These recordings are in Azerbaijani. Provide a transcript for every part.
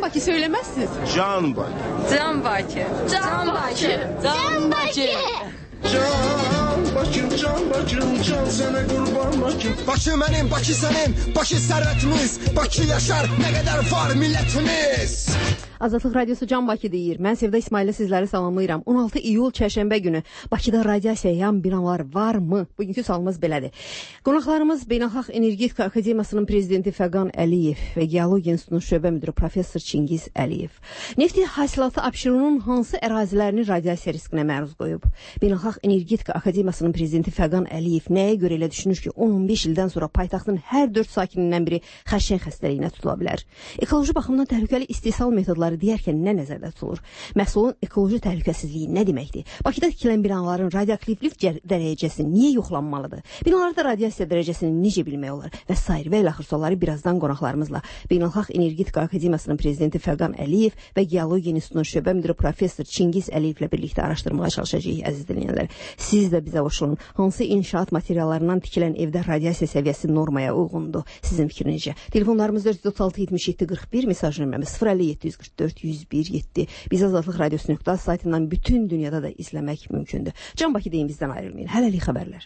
Bakı söylemezsiniz. Can Bakı. Can Bakı. Can Bakı. Can Bakı. Can Bakım, can Bakım, can sana kurban Bakım. Bakı mənim, Bakı sənin, Bakı sərvətimiz, Bakı yaşar, nə qədər var millətimiz. Azadlıq Radiosu Can Bakı deyir. Mən Sevda İsmail'lə sizləri salamlayıram. 16 iyul çərşənbə günü Bakıda radiasiya yan binalar varmı? Bugünkü sualımız belədir. Qonaqlarımız Beynəlxalq Energetika Akademiyasının prezidenti Fəqan Əliyev və Geologiya İnstitutunun şöbə müdiri professor Çingiz Əliyev. Nefti hasilatı Abşeronun hansı ərazilərini radiasiya riskinə məruz qoyub? Beynəlxalq Energetika Akademiyasının prezidenti Fəqan Əliyev nəyə görə elə düşünür ki, 10-15 ildən sonra paytaxtın hər 4 sakinindən biri xərçəng xəstəliyinə tutula bilər? Ekoloji baxımdan təhlükəli istehsal metodları deyərkən nə nəzərdə tutulur? Məhsulun ekoloji təhlükəsizliyi nə deməkdir? Bakıda tikilən binaların radioaktivlik dərəcəsi niyə yoxlanmalıdır? Binalarda radiasiya dərəcəsini necə bilmək olar? Və sair və ilaxır sualları birazdan qonaqlarımızla Beynəlxalq Energetika Akademiyasının prezidenti Fəqan Əliyev və Geologiya İnstitutunun şöbə müdiri professor Çingiz Əliyevlə birlikdə araşdırmağa çalışacağıq, əziz dinləyənlər. Siz də bizə qoşulun. Hansı inşaat materiallarından tikilən evdə radiasiya səviyyəsi normaya uyğundur? Sizin fikrinizcə? Telefonlarımız 436 77 41, mesaj nömrəmiz 057 101 7. Biz Azadlıq Radiosu.az saytından bütün dünyada da izləmək mümkündür. Can Bakı deyin, bizdən ayrılmayın. Hələlik xəbərlər.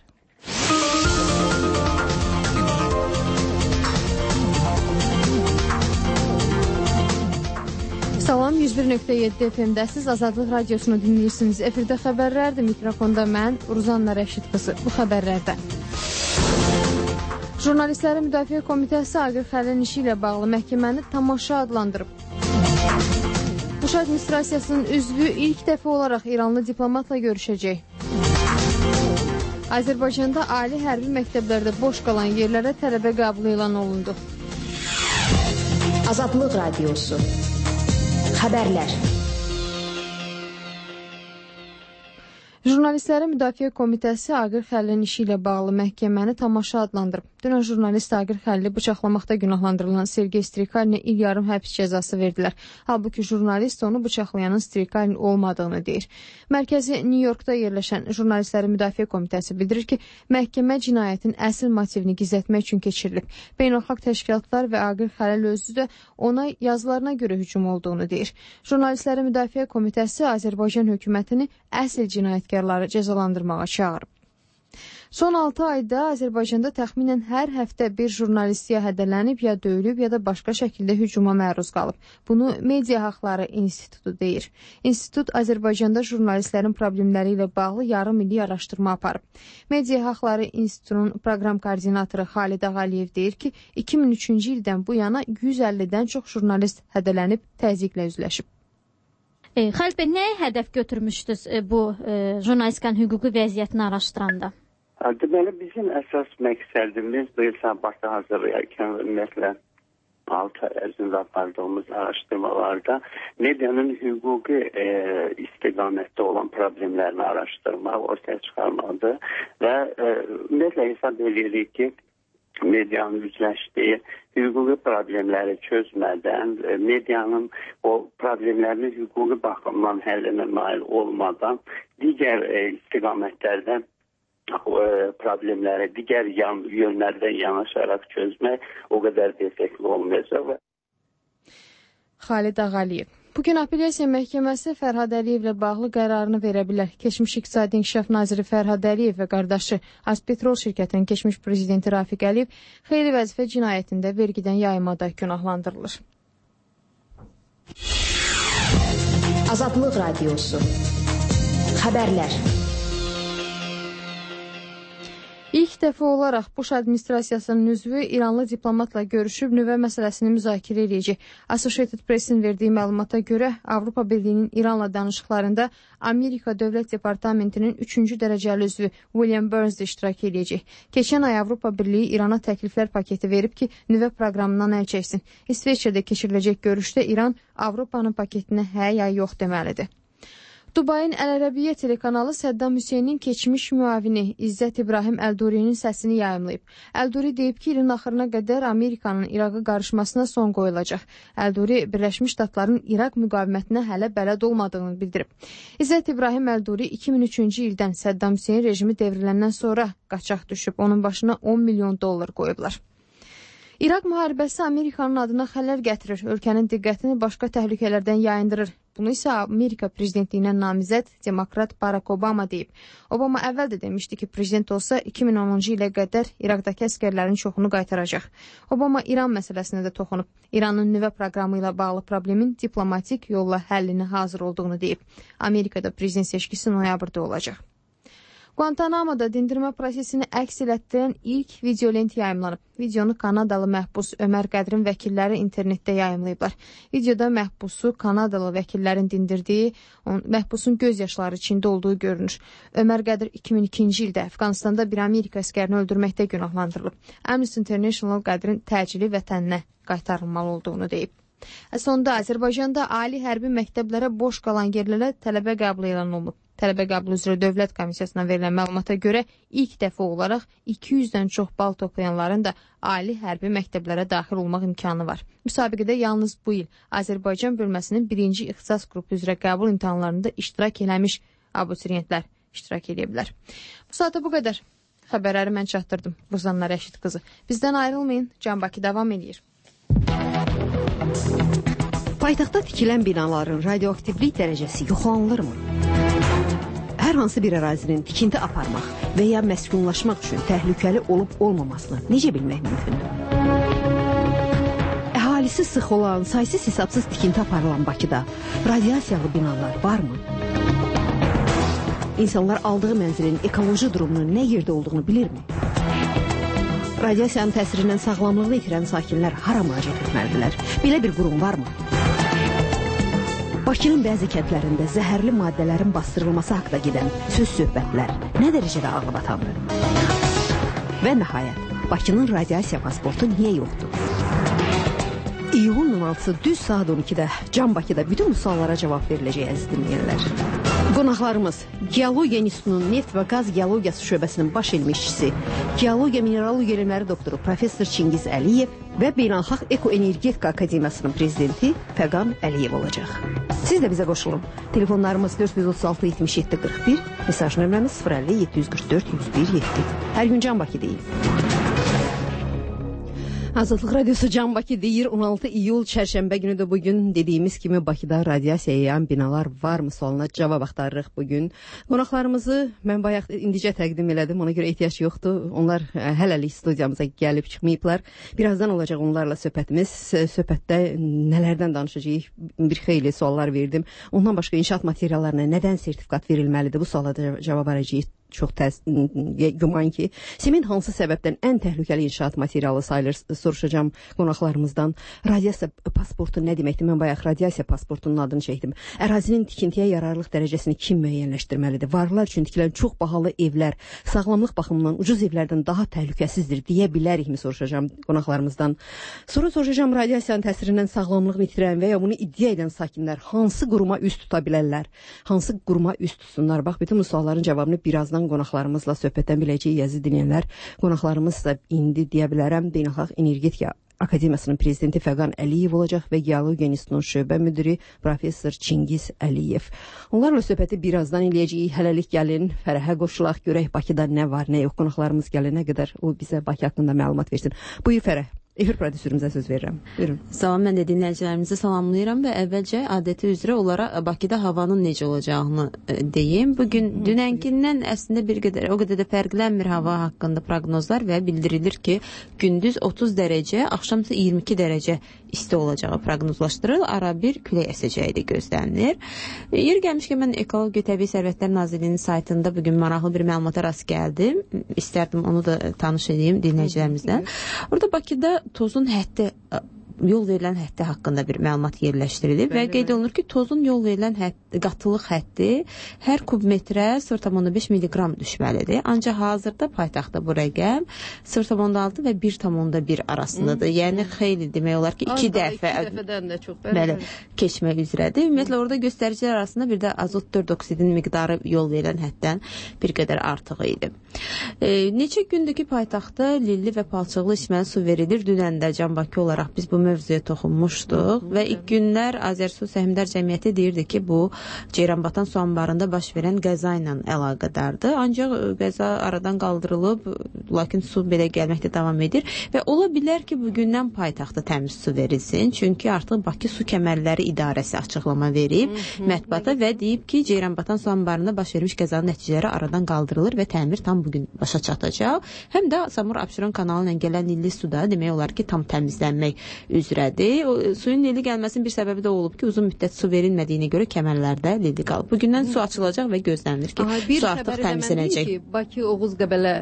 Salam, 101.7 FM-dəsiz Azadlıq Radiosunu dinləyirsiniz. Efirdə xəbərlərdir. Mikrofonda mən, Uruzanna Rəşid qızı. Bu xəbərlərdə Jurnalistlərin Müdafiə Komitəsi Aqil Xəlilin işi ilə bağlı məhkəməni tamaşa adlandırıb. Bush administrasiyasının üzvü ilk dəfə olaraq İranlı diplomatla görüşəcək. Azərbaycanda ali hərbi məktəblərdə boş qalan yerlərə tələbə qəbul elan olundu. Azadlıq Radiosu. Xəbərlər. Jurnalistlərin Müdafiə Komitəsi Aqil Xəlilin işi ilə bağlı məhkəməni tamaşa adlandırıb. Dünən jurnalist Aqil Xəlili bıçaqlamaqda günahlandırılan Sergey Strikalinə il yarım həbs cəzası verdilər. Halbuki jurnalist onu bıçaqlayanın Strikalin olmadığını deyir. Mərkəzi New Yorkda yerləşən Jurnalistlərin Müdafiə Komitəsi bildirir ki, məhkəmə cinayətin əsl motivini gizlətmək üçün keçirilib. Beynəlxalq təşkilatlar və Aqil Xəlil özü də ona yazılarına görə hücum olduğunu deyir. Jurnalistlərin Müdafiə Komitəsi Azərbaycan hökumətini əsl cinayətkarları cəzalandırmağa çağırıb. Son 6 ayda Azərbaycanda təxminən hər həftə bir jurnalist ya hədələnib, ya döyülüb, ya da başqa şəkildə hücuma məruz qalıb. Bunu Media Haqları İnstitutu deyir. İnstitut Azərbaycanda jurnalistlərin problemləri ilə bağlı yarım illik araşdırma aparıb. Media Haqları İnstitutunun proqram koordinatoru Xalid Ağaliyev deyir ki, 2003-cü ildən bu yana 150-dən çox jurnalist hədələnib, təzyiqlə üzləşib. Xalid bəy, nəyə hədəf götürmüşdünüz bu jurnalistlərin hüquqi vəziyyətini araşdıranda? Deməli, bizim əsas məqsədimiz bu il sabahda hazırlayarkən ümumiyyətlə 6 ay ərzində apardığımız araşdırmalarda medianın hüquqi istiqamətdə olan problemlərini araşdırmaq, ortaya çıxarmalıdır və ümumiyyətlə hesab edirik ki, medianın üzləşdiyi hüquqi problemləri çözmədən, medianın o problemlərini hüquqi baxımdan həllinə nail olmadan digər istiqamətlərdən problemləri digər yönlərdən yanaşaraq çözmək o qədər effektli olmayacaq. Xalid Ağaliyev. Bugün Apellyasiya Məhkəməsi Fərhad Əliyevlə bağlı qərarını verə bilər. Keçmiş İqtisadi İnkişaf Naziri Fərhad Əliyev və qardaşı Azpetrol şirkətinin keçmiş prezidenti Rafiq Əliyev xeyri vəzifə cinayətində vergidən yaymada günahlandırılır. Azadlıq Radiosu. Xəbərlər. İlk dəfə olaraq Bush administrasiyasının üzvü İranlı diplomatla görüşüb nüvə məsələsini müzakirə edəcək. Associated Press-in verdiyi məlumata görə Avropa Birliyinin İranla danışıqlarında Amerika Dövlət Departamentinin 3-cü dərəcəli üzvü William Burns də iştirak edəcək. Keçən ay Avropa Birliyi İrana təkliflər paketi verib ki, nüvə proqramından əl çəksin. İsveçrədə keçiriləcək görüşdə İran Avropanın paketinə hə ya yox deməlidir. Dubayın Əl-Ərəbiyyə telekanalı Səddam Hüseynin keçmiş müavini İzzət İbrahim Əlduri'nin səsini yayımlayıb. Əlduri deyib ki, ilin axırına qədər Amerikanın İraqa qarışmasına son qoyulacaq. Əlduri Birləşmiş Ştatların İraq müqavimətinə hələ bələd olmadığını bildirib. İzzət İbrahim Əlduri 2003-cü ildən Səddam Hüseyin rejimi devriləndən sonra qaçaq düşüb. Onun başına $10 milyon qoyublar. İraq müharibəsi Amerikanın adına xələl gətirir, ölkənin diqqətini başqa təhlükələrdən yayındırır. Bunu isə Amerika prezidentliyinə namizəd demokrat Barack Obama deyib. Obama əvvəl də demişdi ki, prezident olsa 2010-cu ilə qədər İraqdakı əskərlərin çoxunu qaytaracaq. Obama İran məsələsinə də toxunub. İranın nüvə proqramı ilə bağlı problemin diplomatik yolla həllinə hazır olduğunu deyib. Amerikada prezident seçkisi noyabrda olacaq. Guantanamo'da dindirmə prosesini əks elətdirən ilk videolent yayımlanıb. Videonu Kanadalı məhbus Ömər Qədirin vəkilləri internetdə yayımlayıblar. Videoda məhbusu Kanadalı vəkillərin dindirdiyi, məhbusun göz yaşları içində olduğu görünür. Ömər Qədir 2002-ci ildə Əfqanistanda bir Amerika əskərini öldürməkdə günahlandırılıb. Amnesty International Qədirin təcili vətəninə qaytarılmalı olduğunu deyib. Sonda Azərbaycanda ali hərbi məktəblərə boş qalan yerlərə tələbə qəbul elan olunub. Tələbə qəbul üzrə Dövlət Komissiyasına verilən məlumata görə ilk dəfə olaraq 200-dən çox bal toplayanların da ali hərbi məktəblərə daxil olmaq imkanı var. Müsabiqədə yalnız bu il Azərbaycan bölməsinin 1-ci ixtisas qrupu üzrə qəbul imtahanlarında iştirak eləmiş abituriyentlər iştirak edə bilər. Bu saata bu qədər. Xəbərləri mən çatdırdım. Ruzanna Rəşid qızı. Bizdən ayrılmayın. Can Bakı davam edir. Paytaxtda tikilən binaların radioaktivlik dərəcəsi yoxlanılırmı? Hər hansı bir ərazinin tikinti aparmaq və ya məskunlaşmaq üçün təhlükəli olub-olmamasını necə bilmək mümkündür? Əhalisi sıx olan, saysız hesabsız tikinti aparılan Bakıda radiasiyalı binalar varmı? İnsanlar aldığı mənzilin ekoloji durumunun nə yerdə olduğunu bilirmi? Radiasiyanın təsirindən sağlamlığını itirən sakinlər hara müraciət etməlidirlər? Belə bir qurum varmı? Bakının bəzi kəndlərində zəhərli maddələrin bastırılması haqqında gedən söz-söhbətlər nə dərəcədə ağlabatandır? Və nəhayət, Bakının radiasiya pasportu niyə yoxdur? İyulun 16-sı düz saat 12-də Can Bakıda bütün bu suallara cavab veriləcək əziz dinləyənlər. Qonaqlarımız Geologiya İnstitutunun Neft və Qaz Geologiyası şöbəsinin baş elmi işçisi, Geologiya Mineralogiya elmləri doktoru Professor Çingiz Əliyev və Beynəlxalq Ekoenergetika Akademiyasının prezidenti Fəqan Əliyev olacaq. Siz də bizə qoşulun. Telefonlarımız 436 77 41, mesaj nömrəmiz 050 744 101 7. Hər gün Can Bakı deyil. Azadlıq Radiosu Can Bakı deyir. 16 iyul çərşənbə günü də bugün dediyimiz kimi Bakıda radiasiya yayan binalar varmı sualına cavab axtarırıq bugün. Qonaqlarımızı mən bayaq indicə təqdim elədim, ona görə ehtiyac yoxdur. Onlar hələlik studiyamıza gəlib çıxmayıblar. Birazdan olacaq onlarla söhbətimiz. Söhbətdə nələrdən danışacağıq? Bir xeyli suallar verdim. Ondan başqa inşaat materiallarına nədən sertifikat verilməlidir? Bu suala cavab arayacağıq. Çox güman ki, sement hansı səbəbdən ən təhlükəli inşaat materialı sayılır, soruşacağım qonaqlarımızdan. Radiasiya pasportu nə deməkdir? Mən bayaq radiasiya pasportunun adını çəkdim. Ərazinin tikintiyə yararlılıq dərəcəsini kim müəyyənləşdirməlidir? Varlılar üçün tikilən çox bahalı evlər sağlamlıq baxımından ucuz evlərdən daha təhlükəsizdir deyə bilərikmi, soruşacağım qonaqlarımızdan. Sonra soruşacağım radiasiyanın təsirindən sağlamlığını itirən və ya bunu iddia edən sakinlər hansı quruma üst tuta bilərlər? Hansı quruma üst tutsunlar? Bax, bütün bu sualların cavabını birazdan qonaqlarımızla söhbətdən biləcəyik, əziz dinləyənlər. Qonaqlarımız da indi deyə bilərəm Beynəlxalq Energetika Akademiyasının prezidenti Fəqan Əliyev olacaq və Geologiya İnstitutunun şöbə müdiri Professor Çingiz Əliyev. Onlarla söhbəti birazdan eləyəcəyik. Hələlik gəlin, Fərəhə qoşulaq, görək Bakıda nə var, nə yox. Qonaqlarımız gələnə qədər o bizə Bakı haqqında məlumat versin. Buyur Fərəh. Efir prodüsörümüzə söz verirəm. Buyurun. Salam, mən də dinləyicilərimizi salamlayıram və əvvəlcə adəti üzrə olaraq Bakıda havanın necə olacağını deyim. Bugün dünənkindən əslində o qədər də fərqlənmir hava haqqında proqnozlar və bildirilir ki, gündüz 30 dərəcə, axşamsa 22 dərəcə isti olacağı proqnozlaşdırılır. Ara bir külək əsəcəyi də gözlənilir. Yer gəlmişkən mən Ekologiya Təbii Sərvətlər Nazirliyinin saytında bugün maraqlı bir məlumata rast gəldim. İstərdim onu da tanış edeyim dinləyicilərimizlə. Orada Bakıda tozun həddi, yol verilən həddi haqqında bir məlumat yerləşdirilib və qeyd olunur ki, tozun yol verilən qatılıq həddi hər kubmetrə 0,5 milliqram düşməlidir. Ancaq hazırda paytaxtda bu rəqəm 0,6 və 1,1 arasındadır. Yəni xeyli demək olar ki, iki dəfədən də çox keçmək üzrədir. Ümumiyyətlə orada göstəricilər arasında bir də azot dioxidin miqdarı yol verilən həddən bir qədər artıq idi. Neçə gündür ki, paytaxtda lilli və palçıqlı içməli su verilir. Dünən də Can Bakı olaraq biz bu mövzuya toxunmuşduq və ilk günlər Azərsu Səhmdar Cəmiyyəti deyirdi ki, bu Ceyranbatan su anbarında baş verən qəza ilə əlaqədardır. Ancaq qəza aradan qaldırılıb, lakin su belə gəlməkdə davam edir və ola bilər ki, bugündən paytaxta təmiz su verilsin. Çünki artıq Bakı Su Kəmərləri İdarəsi açıqlama verib mətbuata və deyib ki, Ceyranbatan su anbarında baş vermiş qəzanın nəticələri aradan qaldırılır və təmir tam bugün başa çatacaq. Həm də Samur Abşeron kanalı ilə gələn lilli suda demək olar ki, tam təmizlənmək üzrədir. Suyun lilli gəlməsinin bir səbəbi də olub ki, uzun müddət su verilmədiyinə görə kəmərlərdə lilli qalıb. Bugündən su açılacaq və gözlənilir ki, su artıq təmizlənəcək. Bakı Oğuz Qəbələ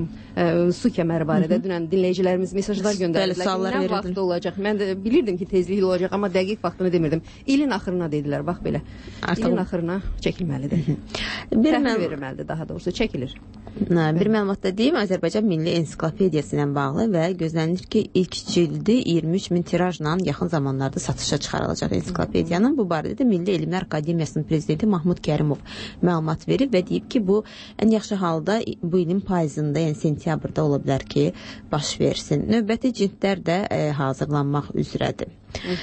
su kəməri barədə dünən dinləyicilərimiz mesajlar göndərdilər. Nə vaxt olacaq? Mən də bilirdim ki, tezliklə olacaq, amma dəqiq vaxtını demirdim. İlin axırına dedilər, bax belə. İlin axırına çəkilməlidir. Təhvil verilməlidir, daha doğrusu çəkilir. Bir məlumat da deyim, Azərbaycan Milli Ensiklopediyası ilə bağlı və gözlənilir ki, ilk cildi 23 min tirajla yaxın zamanlarda satışa çıxarılacaq ensiklopediyanın. Bu barədə də Milli Elmlər Akademiyasının prezidenti Mahmud Kərimov məlumat verib və deyib ki, bu ən yaxşı halda bu ilin payızında, yəni sentyabrda ola bilər ki, baş versin. Növbəti cildlər də hazırlanmaq üzrədir.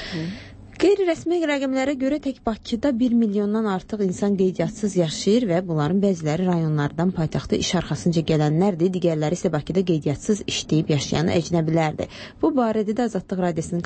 Qeyri-rəsmi rəqəmlərə görə tək Bakıda 1 milyondan artıq insan qeydiyyatssız yaşayır və bunların bəziləri rayonlardan paytaxta iş arxasınca gələnlərdir, digərləri isə Bakıda qeydiyyatssız işləyib yaşayan əcnəbilərdir. Bu barədə də Azadlıq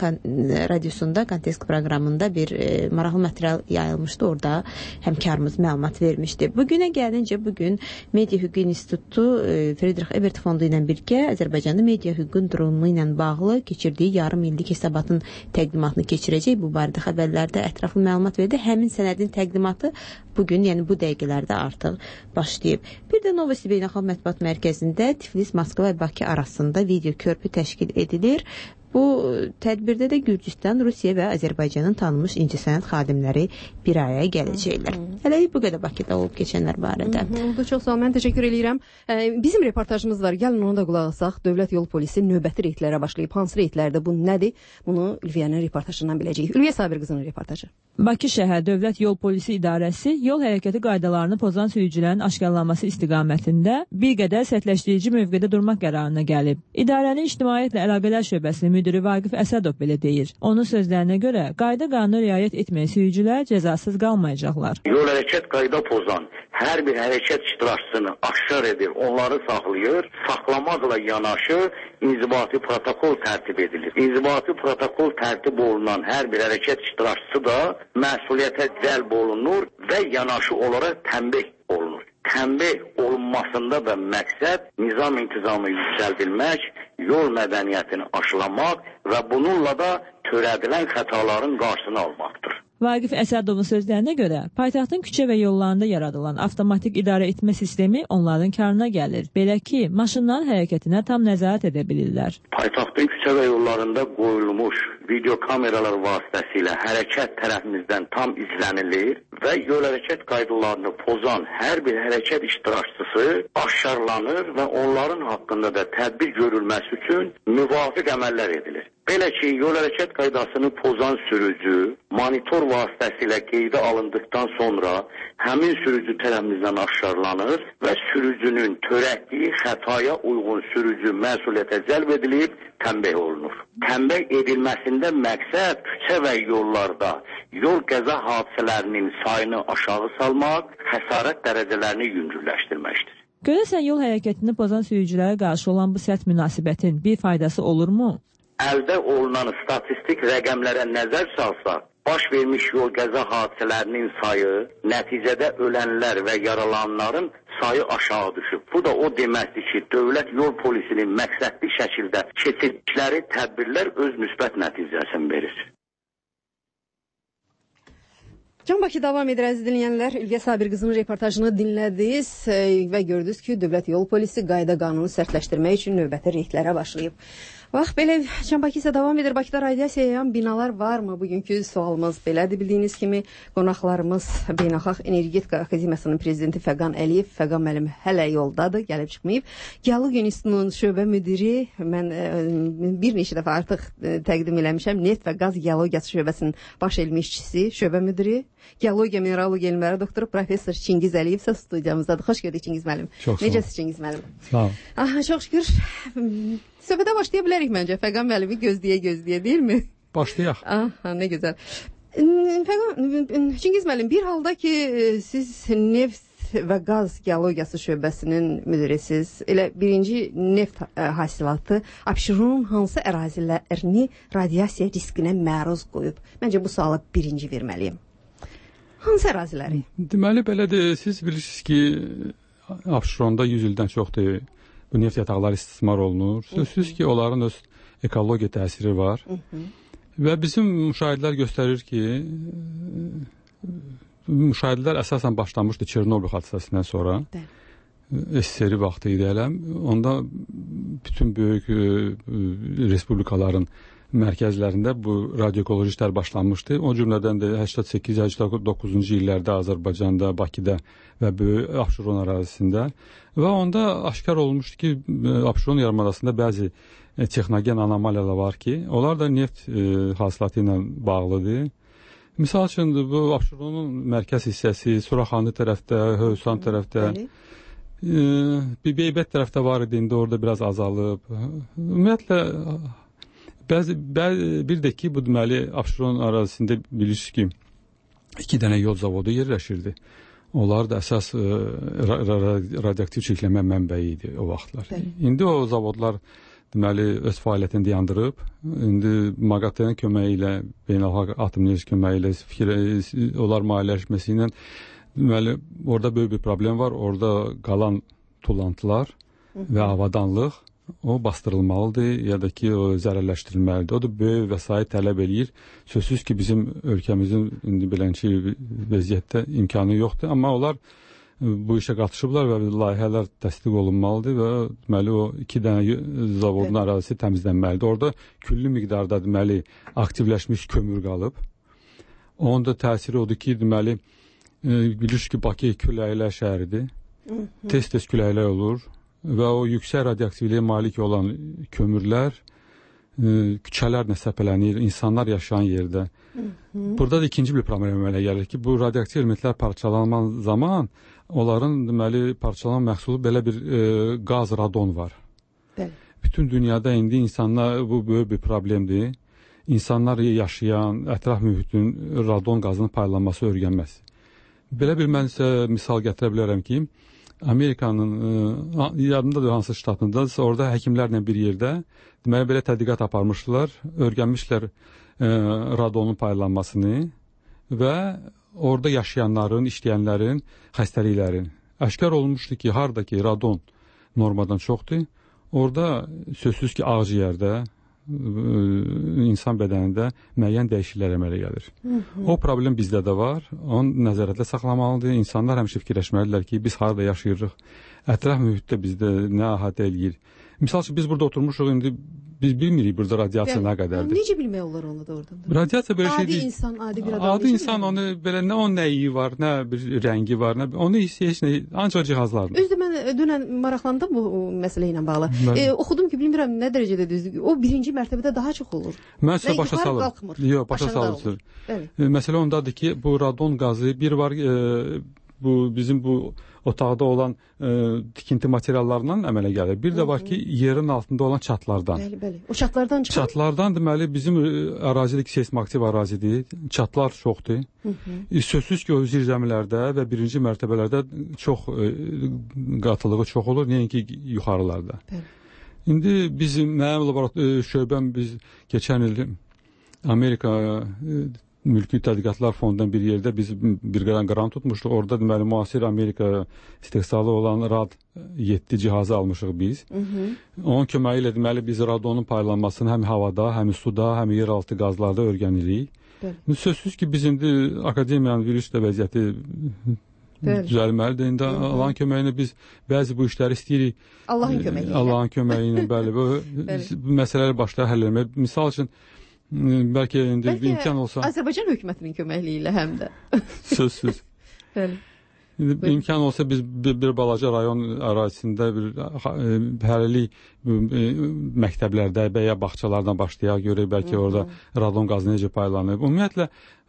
radiosunda kontekst proqramında bir maraqlı material yayılmışdı. Orada həmkarımız məlumat vermişdi. Bugünə gəlincə, bugün Media Hüququ İnstitutu Friedrich Ebert fondu ilə birgə Azərbaycanda media hüququn durumu ilə bağlı keçirdiyi yarım illik hesabatın təqdimatını keçirəcək. Bu barədə xəbərlərdə ətraflı məlumat verdi. Həmin sənədin təqdimatı bugün, yəni bu dəqiqələrdə artıq başlayıb. Bir də Novosti Beynəlxalq Mətbuat Mərkəzində Tiflis, Moskva və Bakı arasında video körpü təşkil edilir. Bu tədbirdə də Gürcüstan, Rusiya və Azərbaycanın tanınmış incəsənət xadimləri bir araya gələcəklər. Hələlik bu qədər Bakıda olub keçənlər barədə. Oldu, çox sağ ol, mən təşəkkür edirəm. Bizim reportajımız var, gəlin ona da qulaq asaq. Dövlət Yol Polisi növbəti reydlərə başlayıb. Hansı reydlərdə bu nədir? Bunu Ülviyyənin reportajından biləcəyik. Ülviyyə Sabir qızının reportajı. Bakı şəhər Dövlət Yol Polisi İdarəsi yol hərəkəti qaydalarını pozan sürücülərin aşkarlanması istiqamətində bir qədər sərtləşdirici mövqedə durmaq qərarına gəlib. İdarənin İctimaiyyətlə Əlaqələr Şöbəsinin müdiri Vaqif Əsədov belə deyir. Onun sözlərinə görə qayda qanuna riayət etməyən sürücülər cəzasız qalmayacaqlar. Yol hərəkət qayda pozan hər bir hərəkət iştirakçısını aşkar edir, onları saxlayır, saxlamaqla yanaşı inzibati protokol tərtib edilir. İnzibati protokol tərtib olunan hər bir hərəkət iştirakçısı da məsuliyyətə cəlb olunur və yanaşı olaraq tənbih olunur. Tənbih olunmasında da məqsəd nizam intizamı yüksəldilmək, yol mədəniyyətini aşılamaq və bununla da törədilən xətaların qarşısını almaqdır. Vaqif Əsədovun sözlərinə görə, paytaxtın küçə və yollarında yaradılan avtomatik idarə etmə sistemi onların karına gəlir. Belə ki, maşınların hərəkətinə tam nəzarət edə bilirlər. Paytaxtın küçə və yollarında qoyulmuş video kameralar vasitəsilə hərəkət tərəfimizdən tam izlənilir və yol hərəkət qaydalarını pozan hər bir hərəkət iştirakçısı aşkarlanır və onların haqqında da tədbir görülməsi üçün müvafiq əməllər edilir. Belə ki, yol hərəkət qaydasını pozan sürücü monitor vasitəsilə qeydə alındıqdan sonra həmin sürücü tərəfimizdən aşkarlanır və sürücünün törətdiyi xətaya uyğun sürücü məsuliyyətə cəlb edilib tənbih olunur. Tənbih edilməsində məqsəd küçə və yollarda yol qəza hadisələrinin sayını aşağı salmaq, xəsarət dərəcələrini yüngülləşdirməkdir. Görəsən yol hərəkətini pozan sürücülərə qarşı olan bu sərt münasibətin bir faydası olurmu? Əldə olunan statistik rəqəmlərə nəzər salsaq, baş vermiş yol qəza hadisələrinin sayı, nəticədə ölənlər və yaralananların sayı aşağı düşüb. Bu da o deməkdir ki, dövlət yol polisinin məqsədli şəkildə keçirdikləri tədbirlər öz müsbət nəticəsini verir. Can Bakı davam edir əziz dinləyənlər. Ülviyə Sabir qızının reportajını dinlədiniz və gördünüz ki, Dövlət Yol Polisi qayda qanunu sərtləşdirmək üçün növbəti reydlərə başlayıb. Bax, belə Can Bakı isə davam edir. Bakıda radiasiya yayan binalar varmı? Bugünkü sualımız belədir. Bildiyiniz kimi qonaqlarımız Beynəlxalq Energetika Akademiyasının prezidenti Fəqan Əliyev. Fəqan müəllim hələ yoldadır, gəlib çıxmayıb. Geologiya İnstitutunun şöbə müdiri, mən bir neçə dəfə artıq təqdim eləmişəm. Neft və qaz geologiyası şöbəsinin baş elmi işçisi, şöbə müdiri, geologiya, mineralogiya elmləri doktoru professor Çingiz Əliyev isə studiyamızdadır. Xoş gördük Çingiz müəllim. Necəsiz Çingiz müəllim? Sağ ol. Aha, çox şükür. Söhbətə başlaya bilərik məncə. Fəqan müəllimi gözləyə, deyilmi? başlayaq. Aha, nə gözəl. Çingiz müəllim, bir halda ki, siz neft və qaz geologiyası şöbəsinin müdirisiz, elə birinci neft hasilatı Abşeronun hansı ərazilərini radiasiya riskinə məruz qoyub? Məncə bu suala birinci verməliyim. Hansı əraziləri? Deməli, belədir, siz bilirsiniz ki, Abşeronda 100 ildən çoxdur bu neft yataqları istismar olunur. Sözsüz ki, onların öz ekologiya təsiri var. Və bizim müşahidələr göstərir ki, müşahidələr əsasən başlamışdı Çernobıl hadisəsindən sonra. SSR vaxtı idi elə. Onda bütün böyük respublikaların mərkəzlərində bu radioekoloji işlər başlanmışdı. O cümlədən də 88-89-cu illərdə Azərbaycanda, Bakıda və böyük Abşeron ərazisində. Və onda aşkar olmuşdu ki, Abşeron yarımadasında bəzi texnogen anomaliyalar var ki, onlar da neft hasilatı ilə bağlıdır. Misal üçün, bu Abşeronun mərkəz hissəsi Suraxanı tərəfdə, Hövsan tərəfdə, Beybət tərəfdə var idi, indi orada biraz azalıb. Ümumiyyətlə, bir də ki, bu deməli, Abşeron ərazisində bilirsiniz ki, 2 dənə yol zavodu yerləşirdi. Onlar da əsas radioaktiv çirklənmə mənbəyi idi o vaxtlar. İndi o zavodlar deməli, öz fəaliyyətini dayandırıb, indi MAGATE-nin köməyi ilə, Beynəlxalq Atom Enerjisi köməyi ilə, onlar maliyyələşməsi ilə, deməli, orada böyük bir problem var. Orada qalan tullantılar və avadanlıq, o bastırılmalıdır, ya da ki, o zərərləşdirilməlidir. O da böyük vəsait tələb eləyir. Sözsüz ki, bizim ölkəmizin indi bilənki vəziyyətdə imkanı yoxdur, amma onlar bu işə qatışıblar və layihələr təsdiq olunmalıdır və deməli, o 2 dənə zavodun ərazisi təmizlənməlidir. Orada küllü miqdarda deməli, aktivləşmiş kömür qalıb. Onun da təsiri odur ki, deməli, bilirsiniz ki, Bakı küləklə şəhəridir. Tez-tez küləklər olur və o yüksək radioaktivliyə malik olan kömürlər küçələrlə səpələnir, insanlar yaşayan yerdə. Burada da ikinci bir problem əmələ gəlir ki, bu radioaktiv elementlər parçalanma zaman onların deməli parçalanan məhsulu belə bir qaz radon var. Bütün dünyada indi insanlar bu böyük bir problemdir. İnsanlar yaşayan ətraf mühitin radon qazının paylanması öyrənməz. Belə bir mən sizə misal gətirə bilərəm ki, Amerikanın yadımdadır hansı ştatında, orada həkimlərlə bir yerdə deməli belə tədqiqat aparmışdılar, öyrənmişlər radonun paylanmasını və orada yaşayanların, işləyənlərin xəstəliklərin. Əşkar olmuşdu ki, haradakı radon normadan çoxdur, orada sözsüz ki, ağciyərdə, insan bədənində müəyyən dəyişikliklər əmələ gəlir. O problem bizdə də var. Onu nəzarətdə saxlamalıdır. İnsanlar həmişə fikirləşməlidirlər ki, biz harada yaşayırıq, ətraf mühitdə bizdə nə əhatə eləyir. Misal ki, biz burada oturmuşuq, indi biz bilmirik burada radiasiya nə qədərdir. Necə bilmək olar onu da oradan? Radiasiya belə şey deyil. Adi insan, adi bir adam. Adi insan onu belə nə onun nəyi var, nə bir rəngi var, nə onu heç nə, ancaq cihazlarla. Özdə mən dünən maraqlandım bu məsələ ilə bağlı. Oxudum ki, bilmirəm nə dərəcədə düzdür. O birinci mərtəbədə daha çox olur. Mən sizə başa salım. Yox, başa salım. Məsələ ondadır ki, bu radon qazı bir var, bu bizim bu otaqda olan tikinti materiallarından əmələ gəlir. Bir də var ki, yerin altında olan çatlardan. Bəli. O çatlardan çıxır. Çatlardan deməli bizim ərazidəki seismaktiv ərazidir. Çatlar çoxdur. Sözsüz ki, o zirzəmilərdə və birinci mərtəbələrdə çox qatılığı çox olur, nəinki yuxarılarda. İndi bizim mənim laborator şöbəm biz keçən il Amerika Mülki Tədqiqatlar Fondundan bir yerdə biz bir qran tutmuşduq. Orada deməli müasir Amerika istehsalı olan RAD 7 cihazı almışıq biz. Onun köməyi ilə deməli biz radonun paylanmasını həm havada, həm suda, həm yeraltı qazlarda öyrənirik. Sözsüz ki, biz indi akademiyanın virüslə vəziyyəti düzəlməlidir. İndi Allahın köməyi ilə biz bəzi bu işləri istəyirik. Allahın köməyi ilə. Allahın köməyi ilə, bəli. Bu məsələləri başlayaq həll etmək. Misal üçün bəlkə indi bir imkan olsa. Azərbaycan hökumətinin köməkliyi ilə həm də. Sözsüz. Bəli. İmkan olsa biz bir balaca rayon ərazisində bir hələlik məktəblərdə və ya bağçalardan başlayaq, görək bəlkə orada radon qazı necə paylanır. Ümumiyyətlə,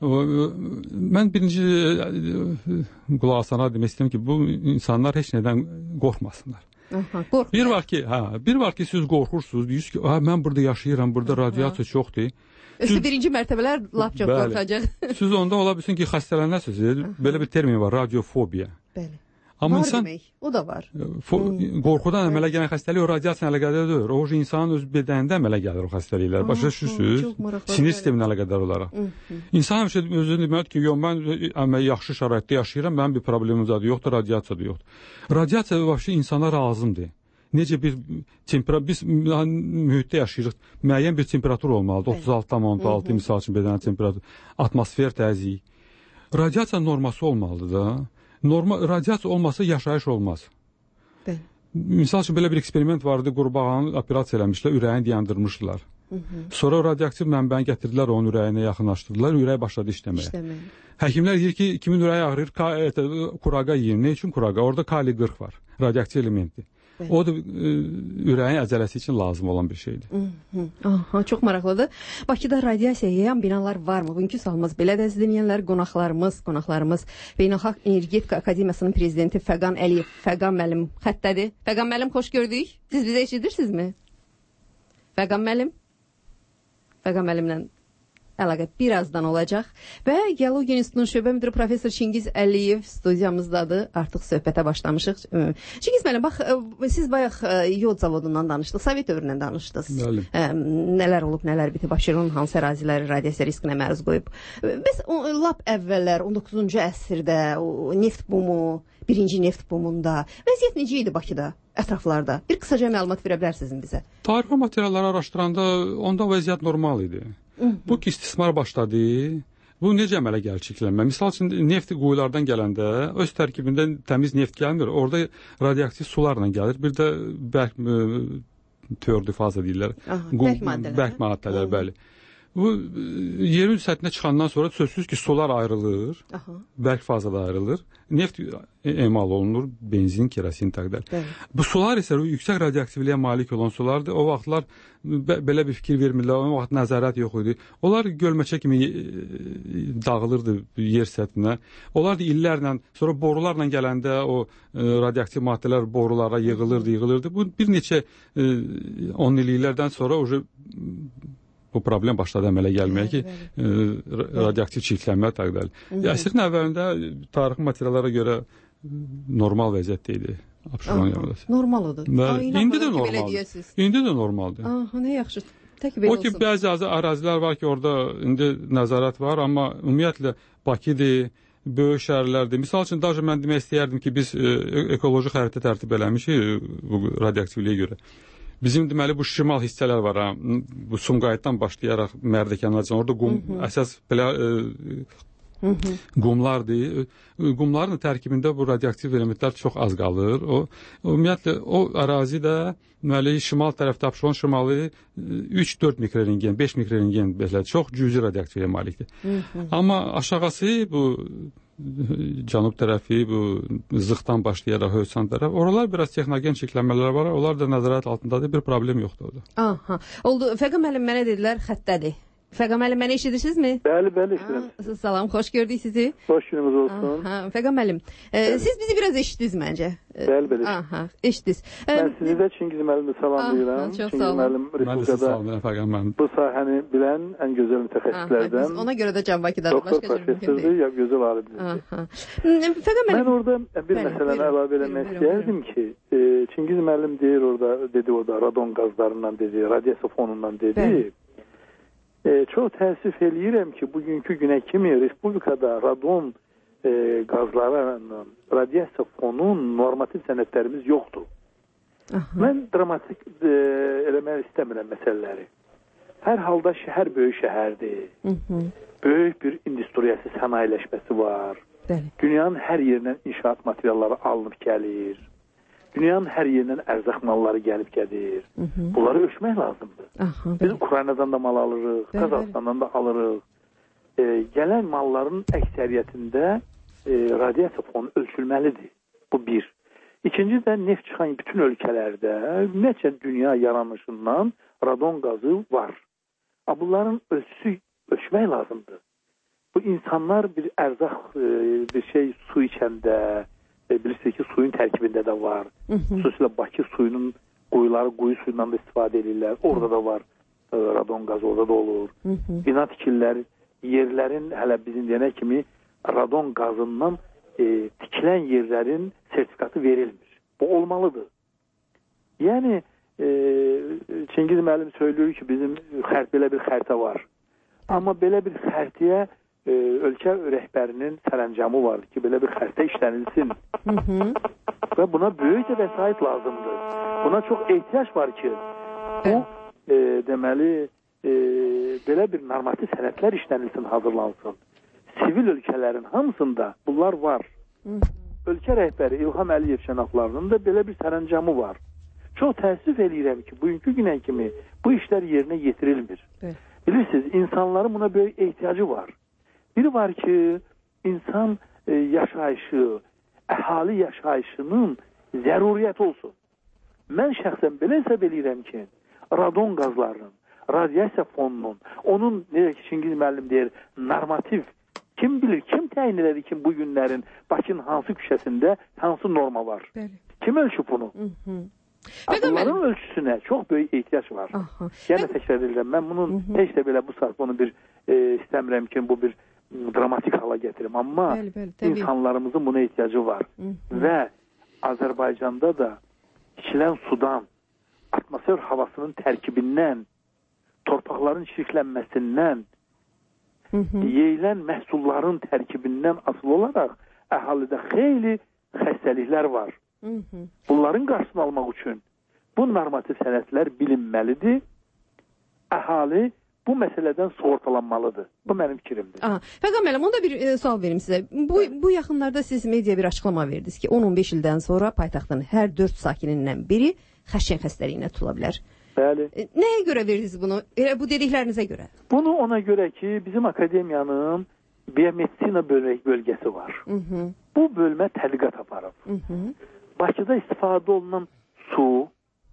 mən birinci qulaq asana demək istəyirəm ki, bu insanlar heç nədən qorxmasınlar. Bir var ki siz qorxursunuz, deyirsiniz ki, mən burada yaşayıram, burada radiasiya çoxdur. Birinci mərtəbələr lap çox qorxacaq. Siz onda ola bilsin ki, xəstələnəsiniz. Belə bir termin var, radiofobiya. Bəli. Amma var insan demək, o da var. Qorxudan əmələ gələn xəstəlik o radiasiya ilə əlaqədar deyil. O insanın öz bədənində əmələ gəlir o xəstəliklər. Başa düşürsüz? Sinir sisteminə əlaqədar olaraq. İnsan həmişə özünü deməlidir ki, yox, mən yaxşı şəraitdə yaşayıram, mənim bir problemim zadı yoxdur, radiasiya da yoxdur. Radiasiya vəbşi insana lazımdır. Necə biz mühitdə yaşayırıq, müəyyən bir temperatur olmalıdır. 36,6 misal üçün bədənin temperaturu, atmosfer təzyiq. Radiasiya norması olmalıdır da. Radiasiya olmasa yaşayış olmaz. Misal üçün belə bir eksperiment vardı, qurbağanı operasiya eləmişlər, ürəyini dayandırmışdılar. Sonra radioaktiv mənbəni gətirdilər, onun ürəyinə yaxınlaşdırdılar, ürək başladı işləməyə. Həkimlər deyir ki, kimin ürəyi ağrıyır, kuraqa yiyin. Ne üçün kuraqa? Orada kali 40 var, radioaktiv elementdir. O da ürəyin əzələsi üçün lazım olan bir şeydir. Çox maraqlıdır. Bakıda radiasiya yayan binalar varmı? Bugünkü sualımız belə də dinləyənlər, qonaqlarımız Beynəlxalq Energetika Akademiyasının prezidenti Fəqan Əliyev. Fəqan müəllim xəttədir. Fəqan müəllim, xoş gördük. Siz bizə eşidirsinizmi? Fəqan müəllim? Fəqan müəllimlə əlaqə birazdan olacaq. Və Geologiya İnstitutunun şöbə müdiri professor Çingiz Əliyev studiyamızdadır. Artıq söhbətə başlamışıq. Çingiz müəllim, bax, siz bayaq yod zavodundan danışdınız, Sovet dövründən danışdınız. Nələr olub, nələr bitib, Bakının hansı əraziləri radiasiya riskinə məruz qoyub. Biz lap əvvəllər 19-cu əsrdə neft bumu, birinci neft bumunda vəziyyət necə idi Bakıda, ətraflarda? Bir qısaca məlumat verə bilərsiniz bizə? Tarixi materialları araşdıranda onda vəziyyət normal idi. Bu ki, istismar başladı, bu necə əmələ gəlçiklənmə? Misal üçün, neft quyulardan gələndə öz tərkibində təmiz neft gəlmir, orada radioaktiv sularla gəlir, bir də bərk teordi faza deyirlər. Bərk maddələr, bəli. Bu, yerin səthinə çıxandan sonra sözsüz ki, sular ayrılır, bərk fazada ayrılır, neft emal olunur, benzin, kerosin təqdər. Bu sular isə yüksək radioaktivliyə malik olan sulardır. O vaxtlar belə bir fikir vermirlər, o vaxt nəzarət yox idi. Onlar gölməçə kimi dağılırdı yer səthinə. Onlar da illərlə, sonra borularla gələndə o radioaktiv maddələr borulara yığılırdı. Bu bir neçə 10 illiklərdən sonra bu problem başladı əmələ gəlməyə ki, radioaktiv çirklənmə təqdəli. Əsrin əvvəlində tarixi materiallara görə normal vəziyyətdə idi. Normaldır. İndi də normaldır. İndi də normaldır. Nə yaxşı. O ki, bəzi ərazilər var ki, orada indi nəzarət var, amma ümumiyyətlə Bakıdır, böyük şəhərlərdir. Misal üçün, daha mən demək istəyərdim ki, biz ekoloji xəritə tərtib eləmişik bu radioaktivliyə görə. Bizim deməli bu şimal hissələr var, bu Sumqayıtdan başlayaraq Mərdəkanacan, orada əsas belə qumlardır. Qumların tərkibində bu radioaktiv elementlər çox az qalır. Ümumiyyətlə, o ərazi də deməli şimal tərəfdə Abşeron şimalı 3-4 mikrorengen, 5 mikrorengen belə çox cüzi radioaktivliyə malikdir. Amma aşağısı bu cənub tərəfi, bu Zıxdan başlayaraq Hövsan tərəf, oralar biraz texnogen çirklənmələr var, onlar da nəzarət altındadır, bir problem yoxdur orada. Oldu. Fəqan müəllim, mənə dedilər xəttədir. Fəqan müəllim, mənə eşidirsinizmi? Bəli, eşidirəm. Salam, xoş gördük sizi. Xoş günümüz olsun. Fəqan müəllim, siz bizi biraz eşitdiniz məncə. Bəli, eşitdiniz. Mən sizi də Çingiz müəllimi salamlayıram. Çox sağ olun. Respublikada bu sahəni bilən ən gözəl mütəxəssislərdən. Biz ona görə də Can Bakıdadır. Doktor professordur, ya gözəl alimdir. Fəqan müəllim. Mən orada bir məsələni əlavə eləmək istəyərdim ki, Çingiz müəllim deyir orada, radon qazlarından dedi, radiasiya fonundan dedi. Çox təəssüf eləyirəm ki, bugünkü günə kimi Respublikada radon qazlarla radiasiya fonun normativ sənədlərimiz yoxdur. Mən dramatik eləmək istəmirəm məsələləri. Hər halda şəhər böyük şəhərdir. Böyük bir industriyası sənayeləşməsi var. Dünyanın hər yerindən inşaat materialları alınıb gəlir. Dünyanın hər yerindən ərzaq malları gəlib gəlir. Bunları ölçmək lazımdır. Biz Ukraynadan da mal alırıq, Qazaxstandan da alırıq. Gələn malların əksəriyyətində radiasiya fonu ölçülməlidir. Bu bir. İkinci də neft çıxan bütün ölkələrdə ümumiyyətlə dünya yaranışından radon qazı var. Bunların ölçüsü ölçmək lazımdır. Bu insanlar bir ərzaq, bir şey su içəndə, bilirsiniz ki, suyun tərkibində də var. Xüsusilə Bakı suyunun quyuları, quyu suyundan da istifadə edirlər. Orada da var radon qazı, orada da olur. Bina tikirlər, yerlərin hələ bizim deyənə kimi radon qazından tikilən yerlərin sertifikatı verilmir. Bu olmalıdır. Yəni Çingiz müəllim söylüyor ki, bizim belə bir xəritə var. Amma belə bir xəritəyə ölkə rəhbərinin sərəncamı var ki, belə bir xəritə işlənilsin. Və buna böyük də vəsait lazımdır. Buna çox ehtiyac var ki, bu deməli belə bir normativ sənədlər işlənilsin, hazırlansın. Sivil ölkələrin hamısında bunlar var. Ölkə rəhbəri İlham Əliyev şənaflarının da belə bir sərəncamı var. Çox təəssüf eləyirəm ki, bugünkü günə kimi bu işlər yerinə yetirilmir. Bilirsiniz, insanların buna böyük ehtiyacı var. Biri var ki, insan yaşayışı, əhali yaşayışının zəruriyyət olsun. Mən şəxsən belə hesab eləyirəm ki, radon qazlarının, radiasiya fonunun, onun, necə ki, Çingiz müəllim deyir, normativ, kim bilir, kim təyin edir ki, bu günlərin Bakının hansı küçəsində hansı norma var? Kim ölçüb bunu? Bunların ölçüsünə çox böyük ehtiyac var. Yəni təkrar edirəm, mən bunun heç də belə bu saat bunu bir istəmirəm ki, bu bir dramatik hala gətirim. Amma insanlarımızın buna ehtiyacı var. Və Azərbaycanda da içilən sudan, atmosfer havasının tərkibindən, torpaqların çirklənməsindən, yeyilən məhsulların tərkibindən asılı olaraq əhalidə xeyli xəstəliklər var. Bunların qarşısını almaq üçün bu normativ sənədlər bilinməlidir. Əhali bu məsələdən sığortalanmalıdır. Bu mənim fikrimdir. Fəqət müəllim, onda bir sual verim sizə. Bu yaxınlarda siz media bir açıqlama verdiniz ki, 10-15 ildən sonra paytaxtın hər 4 sakinindən biri xəşyan xəstəliyinə tutula bilər. Bəli. Nəyə görə verdiniz bunu? Bu dediklərinizə görə? Bunu ona görə ki, bizim akademiyanın biomedisina bölgəsi var. Bu bölmə tədqiqat aparıb. Bakıda istifadə olunan su,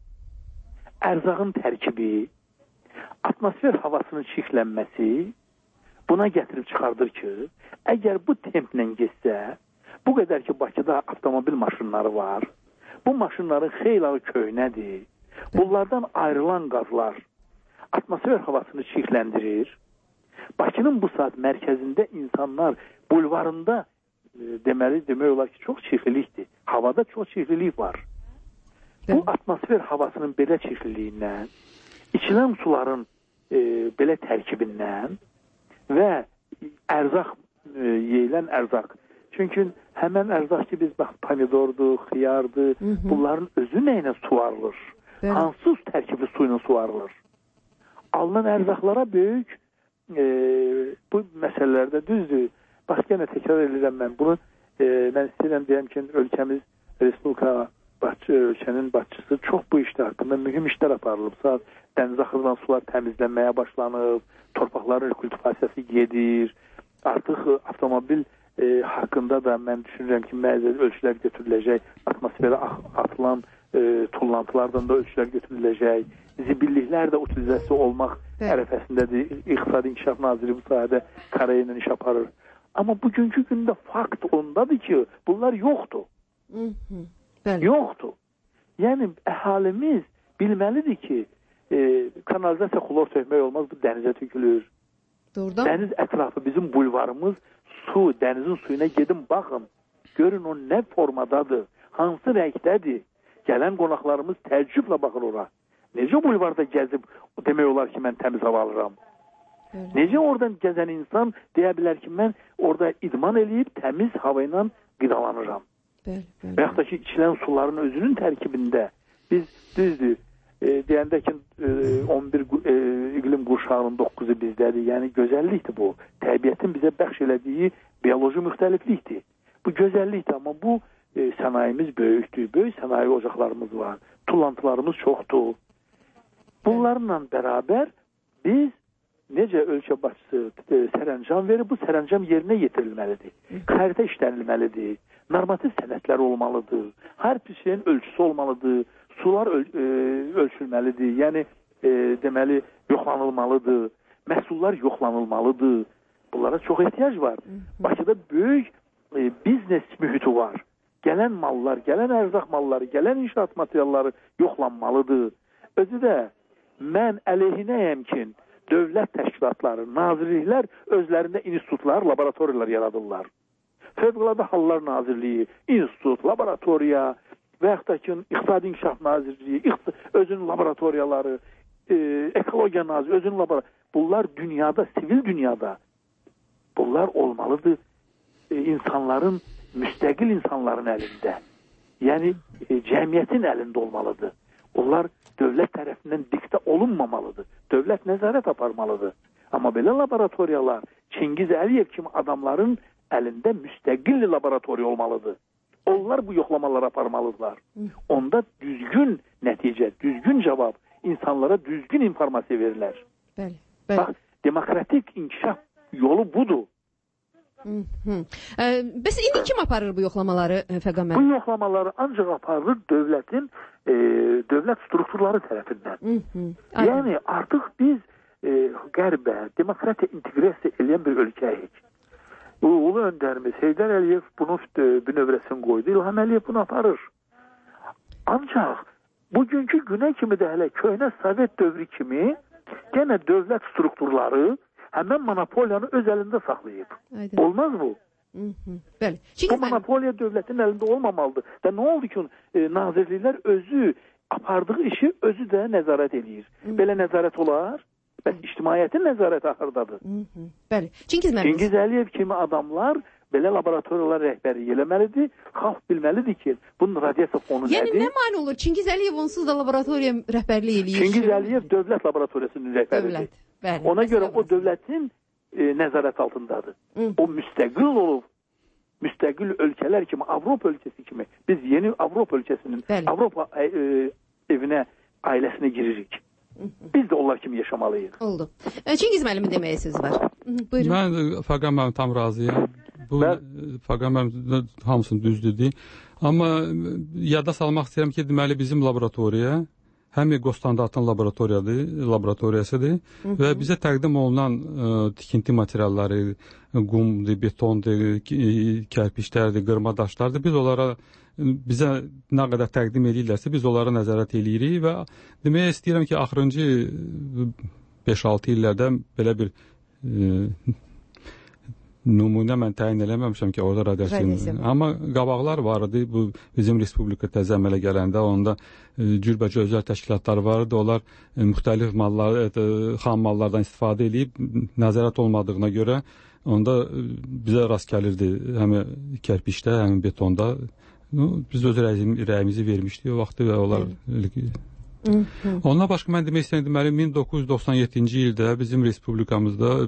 ərzağın tərkibi, atmosfer havasının çirklənməsi buna gətirib çıxardır ki, əgər bu templə getsə, bu qədər ki, Bakıda avtomobil maşınları var, bu maşınların xeylağı köhnədir, bunlardan ayrılan qazlar atmosfer havasını çirkləndirir. Bakının bu saat mərkəzində insanlar bulvarında demək olar ki, çox çirklilikdir. Havada çox çirklilik var. Bu atmosfer havasının belə çirkliliyindən, içilən suların belə tərkibindən və ərzaq, yeyilən ərzaq. Çünki həmən ərzaq ki, biz pomidordur, xiyardır, bunların özü nəyinə suvarılır? Hansı tərkibli suyla suvarılır? Alınan ərzaqlara böyük bu məsələlərdə düzdür. Bax, yenə təkrar edirəm mən bunu. Mən istəyirəm deyəm ki, ölkəmiz, Respublika ölkənin başçısı çox bu işdə haqqında mühüm işlər aparılıb. Saat dəniz axıdan sular təmizlənməyə başlanıb, torpaqların rekultivasiyası gedir. Artıq avtomobil haqqında da mən düşünürəm ki, müəyyən ölçülər götürüləcək, atmosferə atılan tullantılardan da ölçülər götürüləcək. Zibilliklər də utilizasiya olmaq ərəfəsindədir. İqtisadi İnkişaf Naziri bu sahədə Karaya ilə iş aparır. Amma bugünkü gündə fakt ondadır ki, bunlar yoxdur. Yoxdur. Yəni, əhalimiz bilməlidir ki, kanalizasiya xlor tökmək olmaz, bu dənizə tökülür. Dəniz ətrafı, bizim bulvarımız su, dənizin suyuna gedin, baxın, görün o nə formadadır, hansı rəngdədir. Gələn qonaqlarımız təəccüblə baxır ora. Necə bulvarda gəzib, demək olar ki, mən təmiz hava alıram. Necə oradan gəzən insan deyə bilər ki, mən orada idman eləyib təmiz hava ilə qidalanıram. Və yaxud da ki, içilən suların özünün tərkibində biz düzdür, deyəndə ki, 11 iqlim qurşağının 9-u bizdədir. Yəni, gözəllikdir bu. Təbiətin bizə bəxş elədiyi bioloji müxtəliflikdir. Bu gözəllikdir, amma bu sənayimiz böyükdür. Böyük sənaye ocaqlarımız var. Tullantılarımız çoxdur. Bunlarla bərabər biz necə ölkə başçısı sərəncam verir, bu sərəncam yerinə yetirilməlidir. Xəritə işlənilməlidir. Normativ sənədlər olmalıdır. Hər bir şeyin ölçüsü olmalıdır. Sular ölçülməlidir. Yəni, deməli, yoxlanılmalıdır. Məhsullar yoxlanılmalıdır. Bunlara çox ehtiyac var. Bakıda böyük biznes mühiti var. gələn mallar, gələn ərzaq malları, gələn inşaat materialları yoxlanmalıdır. Özü də mən əleyhinəyəm ki, dövlət təşkilatları, nazirliklər özlərində institutlar, laboratoriyalar yaradırlar. Fövqəladə Hallar Nazirliyi, institut, laboratoriya və yaxud da ki, İqtisadi İnkişaf Nazirliyi, özünün laboratoriyaları, Ekologiya Nazirliyi, özünün laboratoriyaları. Bunlar dünyada, sivil dünyada bunlar olmalıdır. İnsanların, müstəqil insanların əlində. Yəni, cəmiyyətin əlində olmalıdır. Onlar dövlət tərəfindən diktə olunmamalıdır. Dövlət nəzarət aparmalıdır. Amma belə laboratoriyalar Çingiz Əliyev kimi adamların əlində müstəqil laboratoriya olmalıdır. Onlar bu yoxlamaları aparmalıdırlar. Onda düzgün nəticə, düzgün cavab, insanlara düzgün informasiya verirlər. Bəli. Bax, demokratik inkişaf yolu budur. Bəs indi kim aparır bu yoxlamaları Fəqan müəllim? Bu yoxlamaları ancaq aparılır dövlət strukturları tərəfindən. Yəni artıq biz qərbə demokratiya inteqrasiya edən bir ölkəyik. Ulu öndərimiz Heydər Əliyev bunun bünövrəsini qoydu. İlham Əliyev bunu aparır. Ancaq bugünkü günə kimi də hələ köhnə Sovet dövrü kimi yenə dövlət strukturları həmən monopoliyanı öz əlində saxlayıb. Olmaz bu. Bəli. Bu monopoliya dövlətin əlində olmamalıdır. Və nə oldu ki, nazirliklər özü apardığı işi özü də nəzarət edir. Belə nəzarət olar? Bəs ictimaiyyətin nəzarəti axırdadır. Bəli. Çingiz Əliyev kimi adamlar belə laboratoriyalar rəhbəri eləməlidir. Xalq bilməlidir ki, bunun radiasiya fonu nədir? Yəni nə mane olur? Çingiz Əliyev onsuz da laboratoriya rəhbərliyi eləyir. Çingiz Əliyev dövlət laboratoriyasının rəhbəridir. Ona görə o dövlətin nəzarət altındadır. O müstəqil olub, müstəqil ölkələr kimi, Avropa ölkəsi kimi, biz yeni Avropa ölkəsinin Avropa evinə, ailəsinə giririk. Biz də onlar kimi yaşamalıyıq. Oldu. Çingiz müəllimin deməyə sözü var. Buyurun. Mən Fəqan müəllim tam razıyam. Bu Fəqan müəllim hamısını düzdür deyir. Amma yada salmaq istəyirəm ki, deməli bizim laboratoriya həm EQO standartının laboratoriyasıdır və bizə təqdim olunan tikinti materialları, qumdur, betondur, kərpiçlərdir, qırma daşlardır. Biz onlara bizə nə qədər təqdim edirlərsə biz onlara nəzarət eləyirik və demək istəyirəm ki, axırıncı 5-6 illərdə belə bir nümunə mən təyin eləməmişəm ki, orada radiasiya. Amma qabaqlar var idi. Bu bizim respublika təzə əmələ gələndə onda cürbəcə özəl təşkilatlar var idi. Onlar müxtəlif mallar, xam mallardan istifadə edib nəzarət olmadığına görə onda bizə rast gəlirdi həm kərpiçdə, həm betonda. Biz öz rəyimizi vermişdik o vaxtı və onlar ondan başqa mən demək istəyirəm, deməli 1997-ci ildə bizim respublikamızda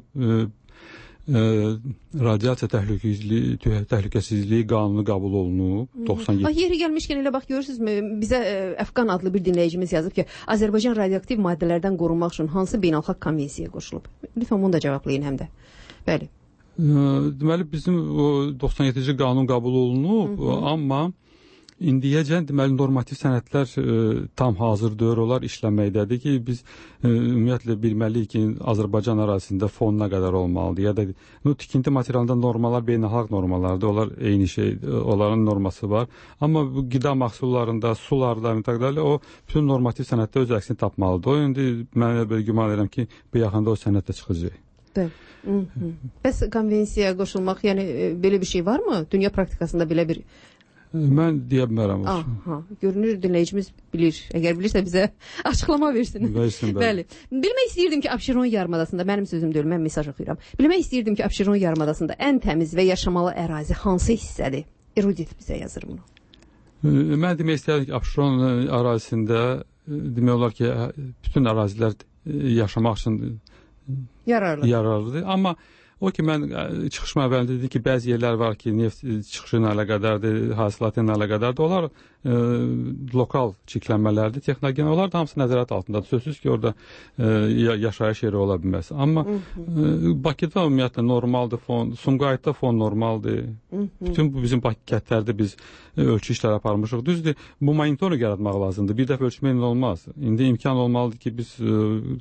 radiasiya təhlükəsizliyi qanunu qəbul olunub 97. Yeri gəlmişkən elə bax görürsünüzmü, bizə Əfqan adlı bir dinləyicimiz yazıb ki, Azərbaycan radioaktiv maddələrdən qorunmaq üçün hansı beynəlxalq konvensiyaya qoşulub? Lütfən bunu da cavablayın həm də. Bəli. Deməli bizim o 97-ci qanun qəbul olunub, amma indiyəcən deməli normativ sənədlər tam hazır deyil, onlar işlənməkdədir ki, biz ümumiyyətlə bilməliyik ki, Azərbaycan ərazisində fon nə qədər olmalıdır, ya da tikinti materialında normalar beynəlxalq normalardır, onlar eyni şey, onların norması var. Amma bu qida məhsullarında, sularda, o bütün normativ sənəddə öz əksini tapmalıdır. O indi mən belə güman edirəm ki, bu yaxında o sənəddə çıxacaq. Bəs konvensiyaya qoşulmaq, yəni belə bir şey varmı? Dünya praktikasında belə bir mən deyə bilmərəm. Görünür dinləyicimiz bilir. Əgər bilirsə bizə açıqlama versin. Bəli. Bilmək istəyirdim ki, Abşeron yarımadasında, mənim sözüm deyil, mən mesaj oxuyuram. Bilmək istəyirdim ki, Abşeron yarımadasında ən təmiz və yaşamalı ərazi hansı hissədir? Erudit bizə yazır bunu. Mən demək istəyirəm ki, Abşeron ərazisində demək olar ki, bütün ərazilər yaşamaq üçün yararlıdır. Amma o ki, mən çıxışma əvvəlində dedim ki, bəzi yerlər var ki, neft çıxışı ilə əlaqədardır, hasilatı ilə əlaqədardır. Onlar lokal çirklənmələrdir, texnogen. Onlar da hamısı nəzarət altındadır. Sözsüz ki, orada yaşayış yeri ola bilməz. Amma Bakıda ümumiyyətlə normaldır fon, Sumqayıtda fon normaldır. Bütün bu bizim Bakı kəndlərdə biz ölçü işləri aparmışıq. Düzdür, bu monitorinq yaratmaq lazımdır. Bir dəfə ölçməklə olmaz. İndi imkan olmalıdır ki, biz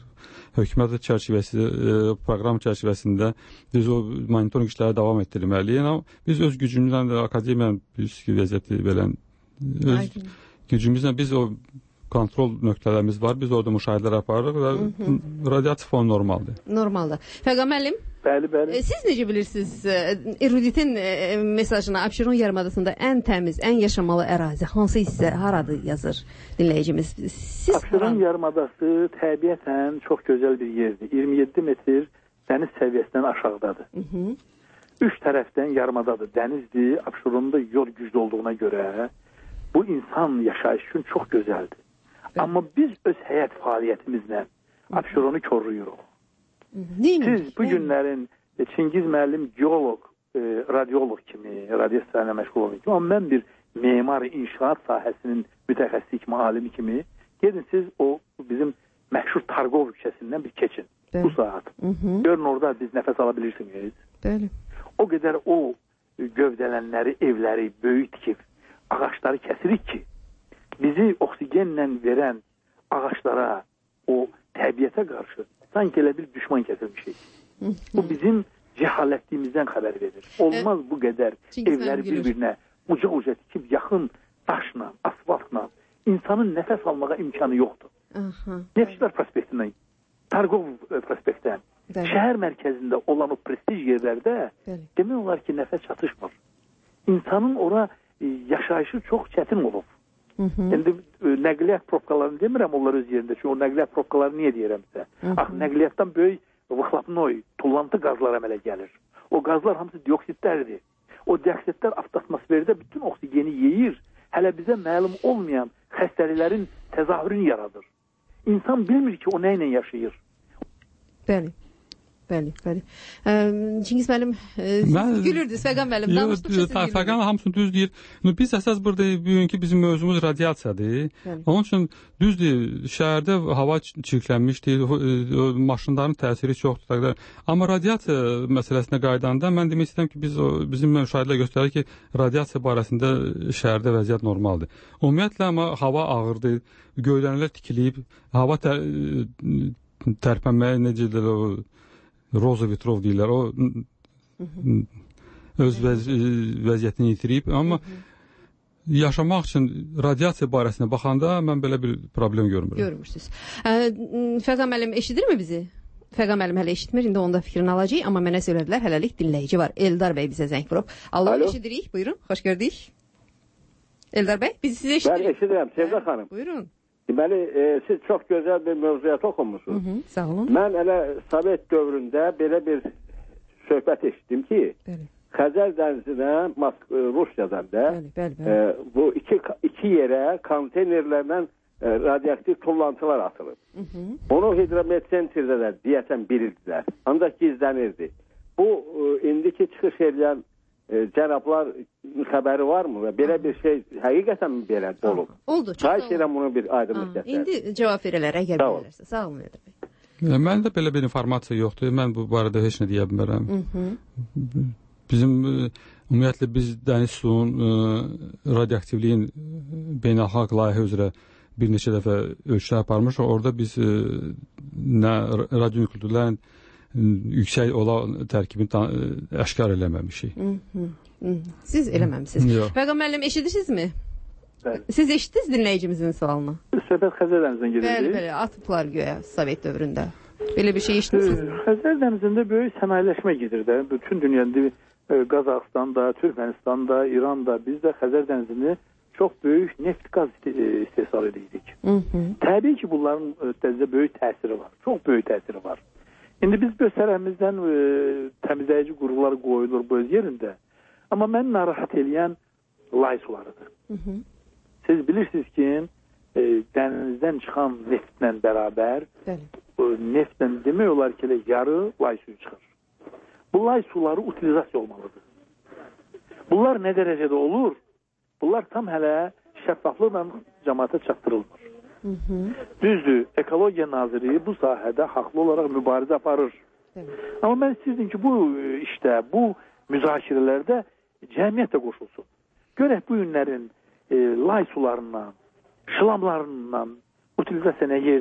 hökumət çərçivəsi, proqram çərçivəsində biz o monitorinq işləri davam etdirməliyik. Amma biz öz gücümüzlə də akademiyanın vəziyyəti belə öz gücümüzlə biz o kontrol nöqtələrimiz var. Biz orada müşahidələr aparırıq və radiasiya fonu normaldır. Normaldır. Fəqan müəllim? Bəli, bəli. Siz necə bilirsiniz eruditin mesajına Abşeron yarımadasında ən təmiz, ən yaşamalı ərazi hansı hissə, haradır yazır dinləyicimiz? Abşeron yarımadası təbiətən çox gözəl bir yerdir. 27 metr dəniz səviyyəsindən aşağıdadır. Üç tərəfdən yarımadadır. Dənizdir. Abşeronda yol güclü olduğuna görə bu insan yaşayışı üçün çox gözəldir. Amma biz öz həyat fəaliyyətimizlə Abşeronu koruyuruq. Siz bu günlərin Çingiz müəllim geoloq, radioloq kimi, radiasiyayla məşğul olan kimi, amma mən bir memar, inşaat sahəsinin mütəxəssisi kimi, alimi kimi, gedin siz o bizim məşhur Targov küçəsindən bir keçin. Bu saat. Görün orada biz nəfəs ala bilirsiniz. Bəli. O qədər o gövdələnləri, evləri böyük tikib, ağaçları kəsirik ki, bizi oksigenlə verən ağaçlara, o təbiətə qarşı sanki elə bir düşman kəsilmişik. Bu bizim cəhalətliyimizdən xəbər verir. Olmaz bu qədər evləri bir-birinə uca tikib yaxın daşla, asfaltla insanın nəfəs almağa imkanı yoxdur. Neftçilər prospektindən, Targov prospektdən, şəhər mərkəzində olan o prestij yerlərdə demək olar ki, nəfəs çatışmır. İnsanın ora yaşayışı çox çətin olub. İndi nəqliyyat propkalarını demirəm onlar öz yerində. Çünki o nəqliyyat propkaları niyə deyirəmsə? Axı nəqliyyatdan böyük vıxlapnoy, tullantı qazlar əmələ gəlir. O qazlar hamısı dioksitlərdir. O dioksitlər atmosferdə bütün oksigeni yeyir. Hələ bizə məlum olmayan xəstəliklərin təzahürünü yaradır. İnsan bilmir ki, o nə ilə yaşayır. Bəli. Bəli, bəli. Çingiz müəllim, gülürdünüz, Fəqan müəllim. Fəqan hamısını düz deyir. Biz əsas burada bugünkü bizim mövzumuz radiasiyadır. Onun üçün düzdür, şəhərdə hava çirklənmişdir, maşınların təsiri çoxdur. Amma radiasiya məsələsinə qaydanda mən demək istəyirəm ki, bizim müşahidələr göstərir ki, radiasiya barəsində şəhərdə vəziyyət normaldır. Ümumiyyətlə, amma hava ağırdır, göydənlər tikilib, hava tərpənməyə necə deyirlər o Roza Vitrov deyirlər, o öz vəziyyətini yitirib, amma yaşamaq üçün radiasiya barəsində baxanda mən belə bir problem görmürəm. Görmürsünüz. Fəqan müəllim eşidirmi bizi? Fəqan müəllim hələ eşitmir, indi onda fikrini alacaq, amma mənə söylədilər, hələlik dinləyici var. Eldar bəy bizə zəng vurub. Allah eşidirik, buyurun, xoş gördük. Eldar bəy, biz sizi eşidirik. Mən eşidirəm, Sevda xanım. Buyurun. Deməli, siz çox gözəl bir mövzuyyat oxumuşsunuz. Sağ olun. Mən elə Sovet dövründə belə bir söhbət eşitdim ki, Xəzər dənizinə Rusiyadan da bu iki yerə konteynerlərlə radioaktiv tullantılar atılıb. Onu hidrometsentrdə də deyəsən bilirdilər. Ancaq gizlənirdi. Bu indiki çıxış edən cənablar xəbəri varmı və belə bir şey həqiqətən mi belə olub? Oldu. Xahiş edirəm bunu bir aydınlıq gətirin. İndi cavab verələr, əgər bilərlərsə. Sağ olun, Eldar bəy. Məndə belə bir informasiya yoxdur. Mən bu barədə heç nə deyə bilmərəm. Bizim ümumiyyətlə biz dəniz suyunun radioaktivliyin beynəlxalq layihə üzrə bir neçə dəfə ölçülər aparmışıq. Orada biz nə radionükleidlərin yüksək olan tərkibini əşkar eləməmişik. Siz eləməmişsiniz. Fəqan müəllim, eşidirsinizmi? Siz eşitdiniz dinləyicimizin sualını? Söhbət Xəzər dənizdən gedir. Bəli, atıblar göyə Sovet dövründə. Belə bir şey eşitdiniz? Xəzər dənizində böyük sənayeləşmə gedir də. Bütün dünyada Qazaxıstanda, Türkmenistan'da, İran'da biz də Xəzər dənizini çox böyük neft qaz istehsal edirik. Təbii ki, bunların dənizdə böyük təsiri var. Çox böyük təsiri var. İndi biz öz tərəfimizdən təmizləyici qurğular qoyulur bu öz yerində. Amma məni narahat edən lay sularıdır. Siz bilirsiniz ki, dənizdən çıxan neftlə bərabər neftlə demək olar ki, yarı lay suyu çıxır. Bu lay suları utilizasiya olmalıdır. Bunlar nə dərəcədə olur? Bunlar tam hələ şəffaflıqla cəmaata çatdırılmır. Düzdür, Ekologiya Naziri bu sahədə haqlı olaraq mübarizə aparır. Amma mən istəyirdim ki, bu işdə, bu müzakirələrdə cəmiyyət də qoşulsun. Görək bu günlərin lay sularından, şılamlarından utilizasiya nə yerdədir?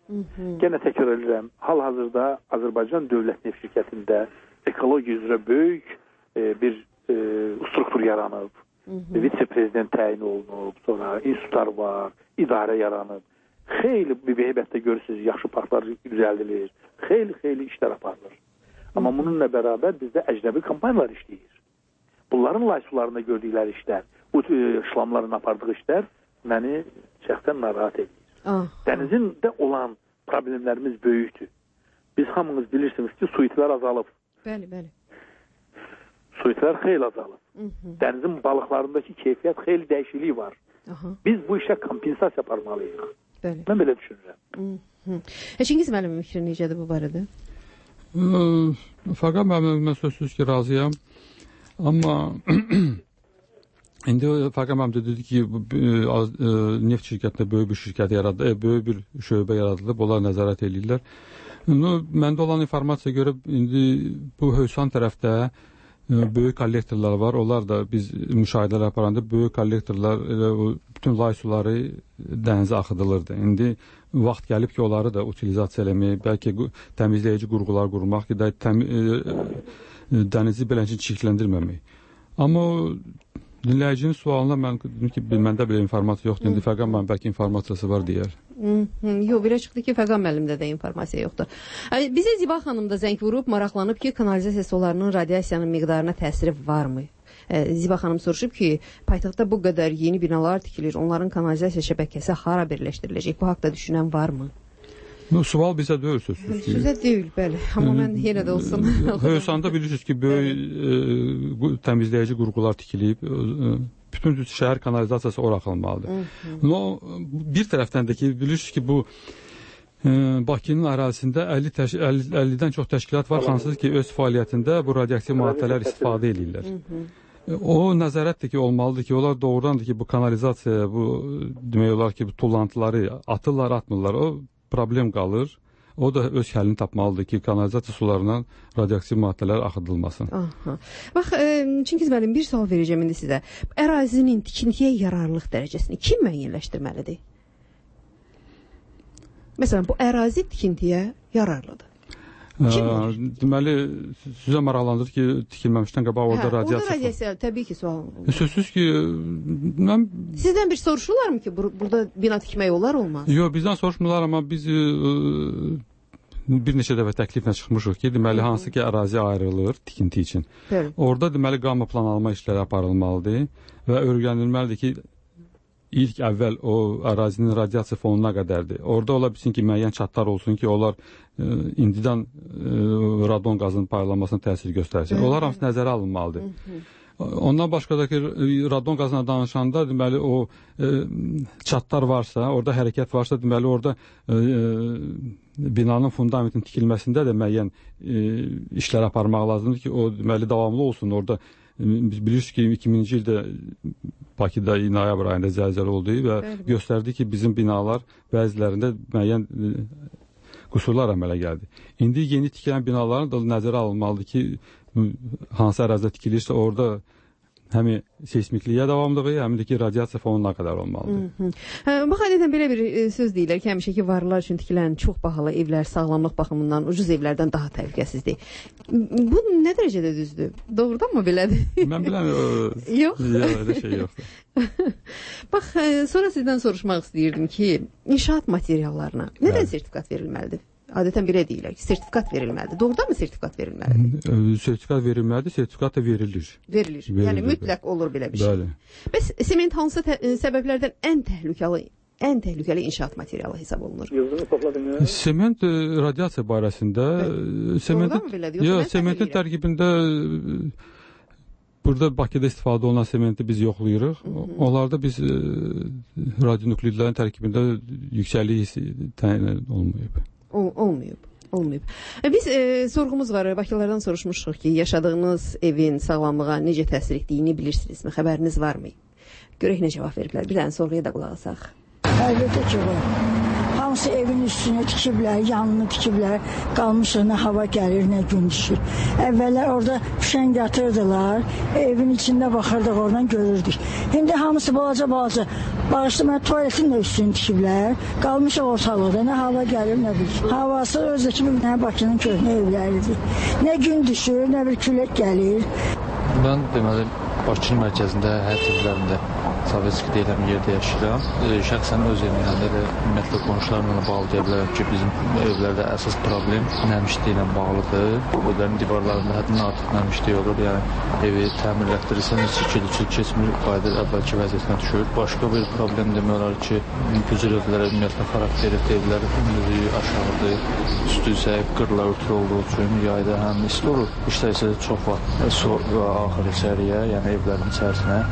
Yenə təkrar edirəm, hal-hazırda Azərbaycan Dövlət Neft Şirkətində ekologiya üzrə böyük bir struktur yaranıb. Vitse-prezident təyin olunub, sonra institutlar var, idarə yaranıb. Xeyli bir heybətdə görürsünüz, yaxşı parklar düzəldilir, xeyli işlər aparılır. Amma bununla bərabər bizdə əcnəbi kompaniyalar işləyir. Bunların laysularında gördükləri işlər, bu şlamların apardığı işlər məni şəxsən narahat edir. Dənizində olan problemlərimiz böyükdür. Biz hamınız bilirsiniz ki, su itilər azalıb. Bəli. Su itilər xeyli azalıb. Dənizin balıqlarındakı keyfiyyət xeyli dəyişikliyi var. Biz bu işə kompensasiya aparmalıyıq. Mən belə düşünürəm. Çingiz müəllimin fikri necədir bu barədə? Fəqət mən sözsüz ki, razıyam. Amma indi Fəqət müəllim dedi ki, neft şirkətində böyük bir şirkət yaradılıb, böyük bir şöbə yaradılıb, onlar nəzarət edirlər. Məndə olan informasiya görə indi bu Hövsan tərəfdə böyük kollektorlar var. Onlar da biz müşahidələr aparanda böyük kollektorlar bütün lay suları dənizə axıdılırdı. İndi vaxt gəlib ki, onları da utilizasiya eləmək, bəlkə təmizləyici qurğular qurmaq, ki, dənizi beləncə çirkləndirməmək. Amma dinləyicinin sualına mən dedim ki, məndə belə informasiya yoxdur. İndi Fəqət müəllim bəlkə informasiyası var deyər. Yox, belə çıxdı ki, Fəqət müəllimdə də informasiya yoxdur. Bizə Ziba xanım da zəng vurub, maraqlanıb ki, kanalizasiya sularının radiasiyanın miqdarına təsiri varmı? Ziba xanım soruşub ki, paytaxtda bu qədər yeni binalar tikilir, onların kanalizasiya şəbəkəsi hara birləşdiriləcək? Bu haqda düşünən varmı? Sual bizə deyil sözsüz ki. Sizə deyil, bəli. Amma mən yenə də olsun. Hövsanda bilirsiniz ki, böyük təmizləyici qurğular tikilib, bütün şəhər kanalizasiyası ora axılmalıdır. Bir tərəfdən də ki, bilirsiniz ki, bu Bakının ərazisində 50-dən çox təşkilat var, hansız ki, öz fəaliyyətində bu radioaktiv maddələr istifadə edirlər. O nəzarətdir ki, olmalıdır ki, onlar doğrudandır ki, bu kanalizasiya, bu demək olar ki, bu tullantıları atırlar, atmırlar, o problem qalır. O da öz həllini tapmalıdır ki, kanalizasiya sularından radioaktiv maddələr axıdılmasın. Bax, Çingiz müəllim, bir sual verəcəm indi sizə. Ərazinin tikintiyə yararlılıq dərəcəsini kim müəyyənləşdirməlidir? Məsələn, bu ərazi tikintiyə yararlıdır. Deməli, sizə maraqlandır ki, tikilməmişdən qabaq orada radiasiya... Orada radiasiya, təbii ki, sual. Sözsüz ki, mən... Sizdən bir soruşurlar mı ki, burada bina tikmək olar, olmaz? Yox, bizdən soruşmurlar, amma biz bir neçə dəfə təkliflə çıxmışıq ki, deməli, hansı ki, ərazi ayrılır tikinti üçün. Orada, deməli, qamma plan alma işləri aparılmalıdır və öyrənilməlidir ki, İlk əvvəl o ərazinin radiasiya fonuna qədərdir. Orada ola bilsin ki, müəyyən çatlar olsun ki, onlar indidən radon qazının paylanmasına təsir göstərsin. Onlar hamısı nəzərə alınmalıdır. Ondan başqa da ki, radon qazına danışanda, deməli, o çatlar varsa, orada hərəkət varsa, deməli, orada binanın fundamentinin tikilməsində də müəyyən işlər aparmaq lazımdır ki, o, deməli, davamlı olsun. Orada biz bilirsiniz ki, 2000-ci ildə Bakıda noyabr ayında zəlzələ oldu və göstərdi ki, bizim binalar bəzilərində müəyyən qüsurlar əmələ gəldi. İndi yeni tikilən binaların da nəzərə alınmalıdır ki, hansı ərazidə tikilirsə orada həm seysmikliyə davamlığı, həm də ki, radiasiya fonuna qədər olmalıdır. Bax, adətən belə bir söz deyirlər ki, həmişə ki, varlılar üçün tikilən çox bahalı evlər sağlamlıq baxımından ucuz evlərdən daha təhlükəsizdir. Bu nə dərəcədə düzdür? Doğrudan mı belədir? Mən biləm, yox. Elə şey yoxdur. Bax, sonra sizdən soruşmaq istəyirdim ki, inşaat materiallarına nədən sertifikat verilməlidir? Adətən belə deyirlər ki, sertifikat verilməlidir. Doğrudan mı sertifikat verilməlidir? Sertifikat verilməlidir, sertifikat da verilir. Verilir. Yəni mütləq olur belə bir şey. Bəli. Bəs sement hansı səbəblərdən ən təhlükəli inşaat materialı hesab olunur? Sement radiasiya barəsində Doğrudan mı belədir? Yox, sementin tərkibində burada Bakıda istifadə olunan sementi biz yoxlayırıq. Onlarda biz radionukleidlərin tərkibində yüksəklik təyin olmayıb. Olmayıb. Biz sorğumuz var, Bakılardan soruşmuşuq ki, yaşadığınız evin sağlamlığa necə təsir etdiyini bilirsinizmi? Xəbəriniz varmı? Görək nə cavab veriblər. Bir dənə sorğuya da qulaq asaq. Əlbəttə ki, var. Hamısı evin üstünü tikiblər, yanını tikiblər. Qalmışıq, nə hava gəlir, nə gün düşür. Əvvəllər orada fişəng yatırdılar, evin içində baxırdıq, oradan görürdük. İndi hamısı balaca. Bağışlı, mən tuvaletin də üstünü tikiblər. Qalmışıq ortalıqda, nə hava gəlir, nə bir. Havası özdəki bir Bakının köhnə evləridir. Nə gün düşür, nə bir külək gəlir. Mən deməli Bakının mərkəzində, həyat evlərində Sovetski deyilən yerdə yaşayıram. Şəxsən öz evimdə də ümumiyyətlə qonşularımla bağlı deyə bilərəm ki, bizim evlərdə əsas problem nəmişlik ilə bağlıdır. Evlərin divarlarında həddindən artıq nəmişlik olur. Yəni evi təmirlətdirirsən, heç 2 il keçmir, qayıdır əvvəlki vəziyyətinə düşür. Başqa bir problem demək olar ki, gücür evlərə ümumiyyətlə xarakterli evlər aşağıdır. Üstü isə qırlar örtülü olduğu üçün yayda həm isti olur. İşdə isə çox vaxt axır içəriyə, yəni evlərin içərisinə.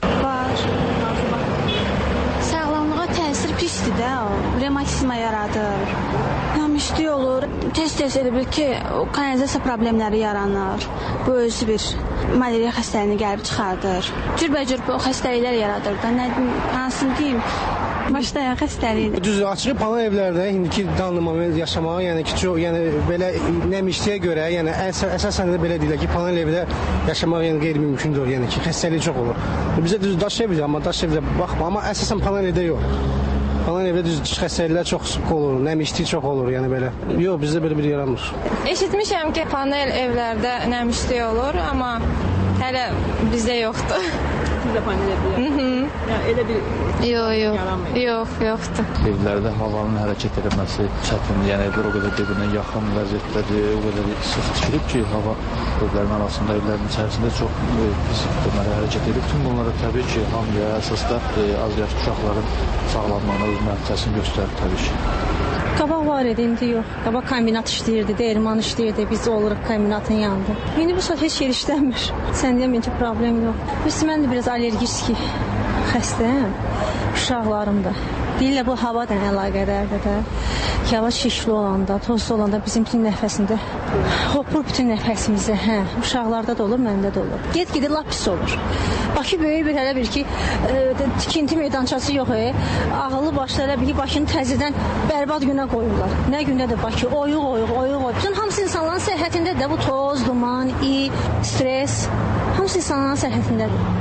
Sağlamlığa təsir pisdir də, revmatizma yaradır. Nəmişlik olur. Tez-tez elə bil ki, kanalizasiya problemləri yaranır. Bu özü bir malariya xəstəliyini gəlib çıxardır. Cürbəcür xəstəliklər yaradır da, hansını deyim, başlayan xəstəlikdir. Düzdür, açıq panel evlərdə indiki moment yaşamağa, yəni ki, belə nəmişliyə görə, yəni əsasən də belə deyirlər ki, panel evdə yaşamaq yəni qeyri-mümkündür, yəni ki, xəstəlik çox olur. Bizdə düz daş evdir, amma daş evdə baxma, amma əsasən panel evdə yox. Panel evdə düz xəstəliklər çox sıx olur, nəmişlik çox olur, yəni belə. Yox, bizdə belə bir yaranmır. Eşitmişəm ki, panel evlərdə nəmişlik olur, amma hələ bizdə yoxdur. Sizdə panel evdə? Yəni elə bir yoxdur. Evlərdə havanın hərəkət etməsi çətindir. Yəni evlər o qədər bir-birinə yaxın vəziyyətdədir, o qədər sıx tikilib ki, hava evlərin arasında, evlərin içərisində çox pis hərəkət edir. Bütün bunlara təbii ki, hamıya əsasda az yaşlı uşaqların sağlamlığına öz məhdəsini göstərir təbii ki. Qabaq var idi, indi yox. Qabaq kombinat işləyirdi, dəyirman işləyirdi, biz oluruq kombinatın yanında. İndi bu saat heç yer işləmir. Sən deyəm ki, problem yox. Biz mən də biraz allergik xəstəyəm, uşaqlarım da. Deyirlər bu havadan əlaqədardır da. Hava şişli olanda, tozlu olanda bizim bütün nəfəsində hopur bütün nəfəsimizə. Uşaqlarda da olur, məndə də olur. Get-gedə lap pis olur. Bakı böyük bir hələ bir ki, tikinti meydançası yox. Ağıllı başlı hələ bir ki, Bakını təzədən bərbad günə qoyurlar. Nə gündədir Bakı? Oyuq. Bütün hamısı insanların səhhətindədir də bu toz, duman, stres. Hamısı insanların səhhətindədir.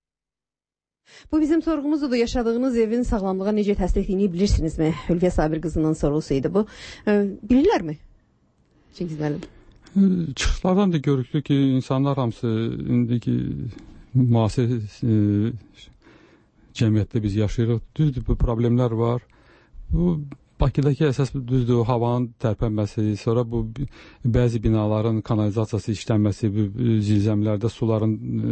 Bu bizim sorğumuzdur. Yaşadığınız evin sağlamlığa necə təsir etdiyini bilirsinizmi? Hülviyə Sabir qızının sorğusuydu bu. Bilirlərmi? Çingiz müəllim. Çıxışlardan da görürük ki, insanlar hamısı indiki müasir cəmiyyətdə biz yaşayırıq. Düzdür, bu problemlər var. Bu Bakıdakı əsas düzdür, havanın tərpənməsi, sonra bu bəzi binaların kanalizasiyası işlənməsi, zilzəmlərdə suların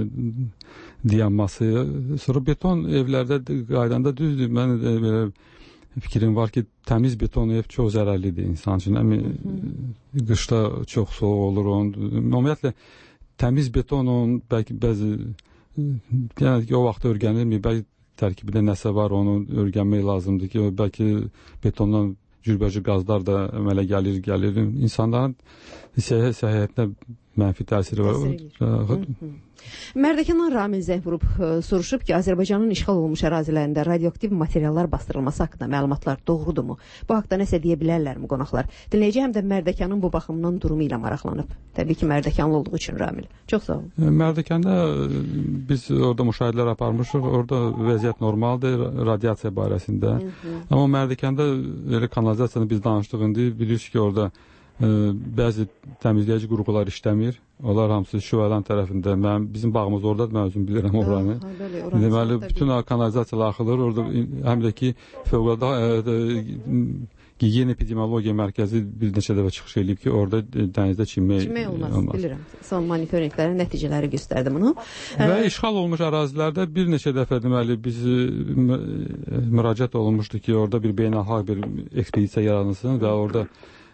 dayanması, sonra beton evlərdə qaydanda düzdür. Mən belə fikrim var ki, təmiz beton ev çox zərərlidir insan üçün. Qışda çox soğuk olur. Ümumiyyətlə, təmiz beton bəlkə bəzi, yəni o vaxt örgənilmir, bəlkə tərkibində nəsə var, onu öyrənmək lazımdır ki, bəlkə betondan cürbəcür qazlar da əmələ gəlir. İnsanların səhhətinə mənfi təsiri var. Mərdəkandan Ramil zəng vurub soruşub ki, Azərbaycanın işğal olunmuş ərazilərində radioaktiv materiallar bastırılması haqqında məlumatlar doğrudurmu? Bu haqda nəsə deyə bilərlərmi qonaqlar? Dinləyici həm də Mərdəkanın bu baxımdan durumu ilə maraqlanıb. Təbii ki, Mərdəkanlı olduğu üçün Ramil. Çox sağ olun. Mərdəkanda biz orada müşahidələr aparmışıq. Orada vəziyyət normaldır radiasiya barəsində. Amma Mərdəkanda elə kanalizasiyanı biz danışdığında bilirsiniz ki, orada bəzi təmizləyici qurğular işləmir. Onlar hamısı Şüvəlan tərəfində. Bizim bağımız oradadır, mən özüm bilirəm oranı. Deməli, bütün kanalizasiyalar axılır. Orada həm də ki, fövqəladə Gigiyena Epidemiologiya Mərkəzi bir neçə dəfə çıxış edib ki, orada dənizdə çimmək olmaz. Bilirəm. Son monitorinqlərin nəticələri göstərdi bunu. Və işğal olmuş ərazilərdə bir neçə dəfə deməli biz müraciət olunmuşdu ki, orada bir beynəlxalq bir ekspedisiya yaranılsın və orada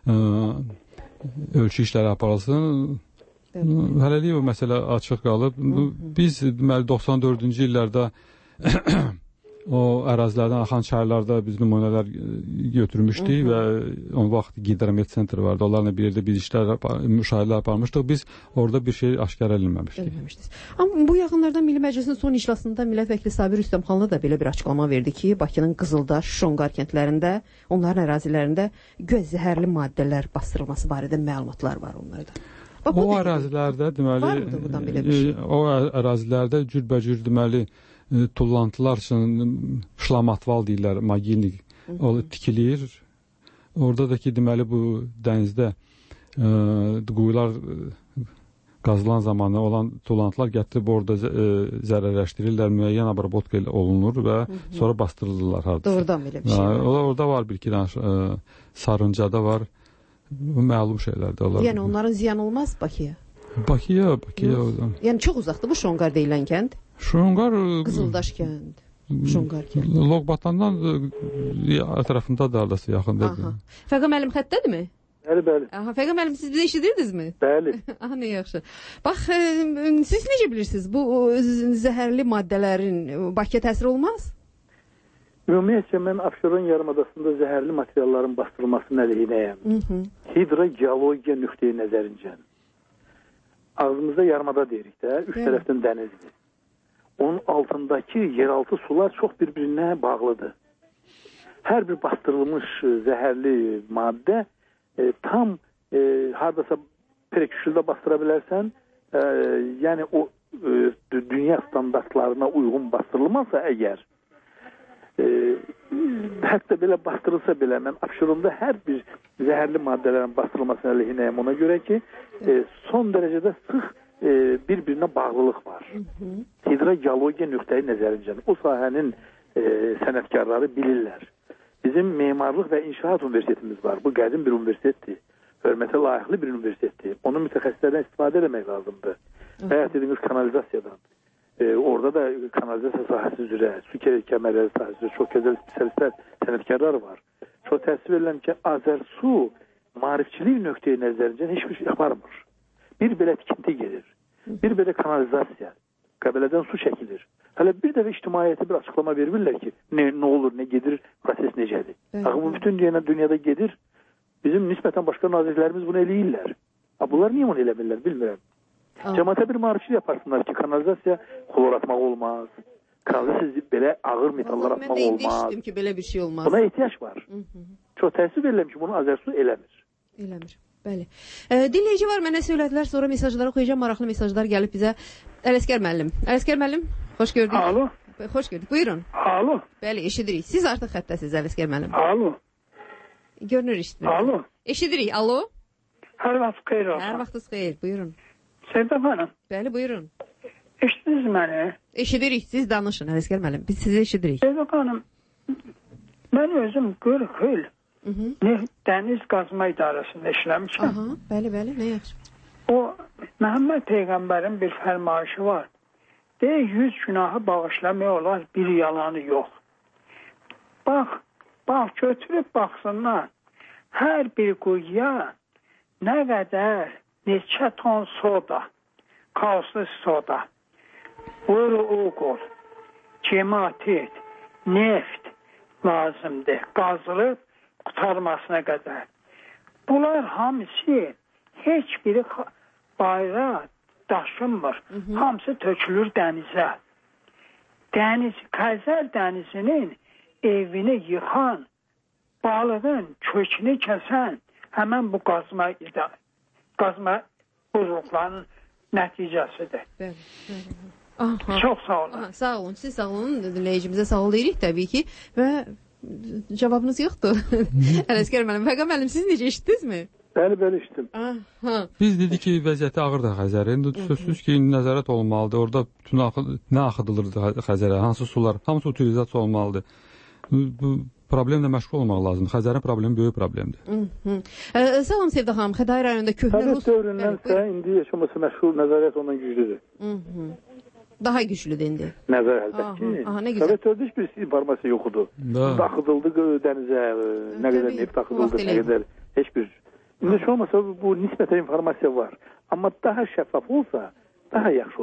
ölçü işləri aparılsın. Hələlik o məsələ açıq qalıb. Biz deməli 94-cü illərdə o ərazilərdən axan çaylarda biz nümunələr götürmüşdük və o vaxt Gidromet Sentri vardı. Onlarla bir yerdə biz müşahidələr aparmışdıq. Biz orada bir şey aşkar edilməmişdik. Amma bu yaxınlarda Milli Məclisin son iclasında millət vəkili Sabir Rüstəmxanlı da belə bir açıqlama verdi ki, Bakının Qızıldaş, Şonqar kəndlərində, onların ərazilərində göz zəhərli maddələr bastırılması barədə məlumatlar var onlarda. O ərazilərdə deməli o ərazilərdə cürbəcür deməli tullantılar üçün şlamatval deyirlər, magilnik tikilir. Orada da ki deməli bu dənizdə quyular qazılan zamanı olan tullantılar gətirib orada zərərləşdirirlər, müəyyən abrabotka ilə olunur və sonra bastırılırlar hardasa. Doğrudan belə bir şey var. Orada var bir-iki dənə Sarıncada var. Məlum şeylərdir onlar. Yəni onların ziyan olmaz Bakıya? Bakıya. Yəni çox uzaqdır bu Şonqar deyilən kənd? Şonqar Qızıldaş kənd. Şonqar kənd. Loqbatandan ətrafında da adası yaxındır. Fəqa müəllim xəttədimi? Bəli. Fəqa müəllim siz bizi eşidirdinizmi? Bəli. Nə yaxşı. Bax, siz necə bilirsiniz bu zəhərli maddələrin Bakıya təsir olmaz? Ümumiyyətcə, mən Abşeron yarımadasında zəhərli materialların bastırılmasının əleyhinəyəm. Hidrogeologiya nöqteyi nəzərincə. Ağzımızda yarımada deyirik də, üç tərəfdən dənizdir. Onun altındakı yeraltı sular çox bir-birinə bağlıdır. Hər bir bastırılmış zəhərli maddə tam hardasa preküşüldə bastıra bilərsən, yəni o dünya standartlarına uyğun bastırılmazsa əgər, hətta belə bastırılsa belə, mən Abşeronda hər bir zəhərli maddələrin bastırılmasına əleyhinəyəm ona görə ki, son dərəcədə sıx bir-birinə bağlılıq var. Hidrogeologiya nöqteyi nəzərincə o sahənin sənətkarları bilirlər. Bizim Memarlıq və İnşaat Universitetimiz var. Bu qədim bir universitetdir. Hörmətə layiqli bir universitetdir. Onun mütəxəssislərdən istifadə etmək lazımdır. Həyat dediyimiz kanalizasiyadan. Orada da kanalizasiya sahəsi üzrə, su kəmərləri sahəsi üzrə çox gözəl spesialistlər, sənətkarlar var. Çox təəssüf edirəm ki, Azərsu maarifçilik nöqteyi nəzərincə heç bir şey aparmır. Bir belə tikinti gedir. Bir belə kanalizasiya, Qəbələdən su çəkilir. Hələ bir dəfə ictimaiyyətə bir açıqlama verirlər ki, nə olur, nə gedir, proses necədir. Axı bu bütün dünyada gedir. Bizim nisbətən başqa nazirlərimiz bunu eləyirlər. Bunlar niyə bunu eləmirlər, bilmirəm. Cəmaata bir maarifçilik yaparsınlar ki, kanalizasiya xlor atmaq olmaz. Kanalizasiya belə ağır metallar atmaq olmaz. Mən də eşitdim ki, belə bir şey olmaz. Buna ehtiyac var. Çox təəssüf edirəm ki, bunu Azərsu eləmir. Eləmir. Bəli. Dinləyici var, mənə söylədilər, sonra mesajları oxuyacağam, maraqlı mesajlar gəlib bizə. Ələsgər müəllim. Ələsgər müəllim, xoş gördük. Alo. Xoş gördük. Buyurun. Alo. Bəli, eşidirik. Siz artıq xəttəsiz, Ələsgər müəllim. Alo. Görünür eşidirik. Alo. Eşidirik. Alo. Hər vaxt xeyir olsun. Hər vaxtınız xeyir. Buyurun. Sevda xanım. Bəli, buyurun. Eşitdiniz məni? Eşidirik. Siz danışın, Ələsgər müəllim. Biz sizi eşidirik. Sevda xanım, mən özüm 40 il dəniz qazma idarəsində işləmişəm. Bəli, nə yaxşı. O, Məhəmməd Peyğəmbərin bir fərmayışı var. Deyək, 100 günahı bağışlamaq olar, bir yalanı yox. Bax, götürüb baxsınlar, hər bir quyuya nə qədər, neçə ton soda, kauslu soda, uğur, cematit, neft lazımdır, qazılıb qutarmasına qədər. Bunlar hamısı heç biri bayrağa daşınmır. Hamısı tökülür dənizə. Xəzər dənizinin evini yıxan, balığın kökünü kəsən həmən bu qazma buzluqlarının nəticəsidir. Çox sağ olun. Sağ olun. Siz sağ olun. Dinləyicimizə sağ ol deyirik təbii ki. Və cavabınız yoxdur. Ələsgər müəllim. Fəqa müəllim, siz necə eşitdinizmi? Bəli, eşitdim. Biz dedik ki, vəziyyəti ağırdır Xəzərin. Sözsüz ki, nəzarət olmalıdır. Orada bütün nə axıdılırdı Xəzərə, hansı sular, hamısı utilizasiya olmalıdır. Bu problemlə məşğul olmaq lazımdır. Xəzərin problemi böyük problemdir. Salam Sevda xanım, Xətai rayonunda köhnə Rus dövründənsə indi yaşaması məşğul, nəzarət ondan güclüdür. Daha güclüdür indi. Nəzarət əlbəttə ki. Sovet dövründə heç bir informasiya yox idi. Axıdıldı dənizə, nə qədər neft axıdıldı, nə qədər heç bir. İndi şu olmasa bu nisbətən informasiya var. Amma daha şəffaf olsa daha yaxşı olar.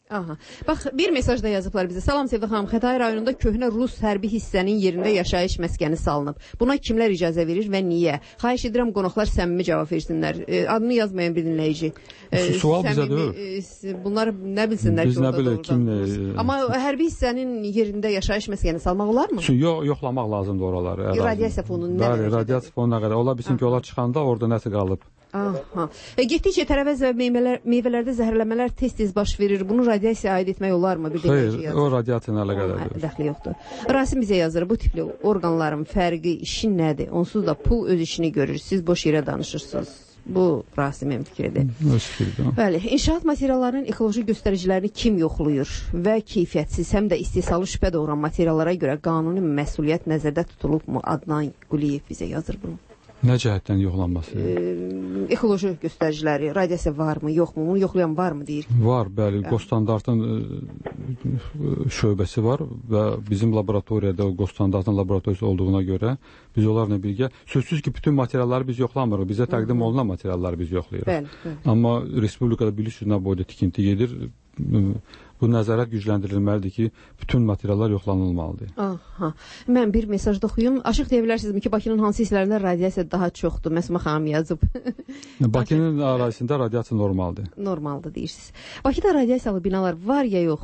Aha. Bax, bir mesaj da yazıblar bizə. Salam Sevda xanım, Xətai rayonunda köhnə Rus hərbi hissənin yerində yaşayış məskəni salınıb. Buna kimlər icazə verir və niyə? Xahiş edirəm qonaqlar səmimi cavab versinlər. Adını yazmayan bir dinləyici. Sual bizə deyil. Bunlar nə bilsinlər ki, orada doğrudan. Amma hərbi hissənin yerində yaşayış məskəni salmaq olarmı? Yoxlamaq lazımdır oraları. Radiasiya fonunu nə? Bəli, radiasiya fonu nə qədər? Ola bilsin ki, onlar çıxanda orada nəsə qalıb. Aha. Getdikcə tərəvəz və meyvələrdə zəhərlənmələr tez-tez baş verir. Bunu radiasiyaya aid etmək olarmı? Xeyr, o radiasiya ilə əlaqədardır. Dəxli yoxdur. Rasim bizə yazır, bu tipli orqanların fərqi, işi nədir? Onsuz da pul öz işini görür. Siz boş yerə danışırsınız. Bu Rasimin fikridir. Bəli, inşaat materiallarının ekoloji göstəricilərini kim yoxlayır və keyfiyyətsiz, həm də istehsalı şübhə doğuran materiallara görə qanuni məsuliyyət nəzərdə tutulubmu? Adnan Quliyev bizə yazır bunu. Nə cəhətdən yoxlanması? Ekoloji göstəriciləri, radiasiya varmı, yoxmu? Bunu yoxlayan varmı deyir? Var, bəli. Qostandartın şöbəsi var və bizim laboratoriyada o Qostandartın laboratoriyası olduğuna görə biz onlarla birgə sözsüz ki, bütün materialları biz yoxlamırıq. Bizə təqdim olunan materialları biz yoxlayırıq. Bəli. Amma respublikada bilirsiniz nə boyda tikinti gedir. Bu nəzarət gücləndirilməlidir ki, bütün materiallar yoxlanılmalıdır. Aha. Mən bir mesaj da oxuyum. Açıq deyə bilərsinizmi ki, Bakının hansı hissələrində radiasiya daha çoxdur? Məsumə xanım yazıb. Bakının ərazisində radiasiya normaldır. Normaldır deyirsiniz. Bakıda radiasiyalı binalar var ya yox?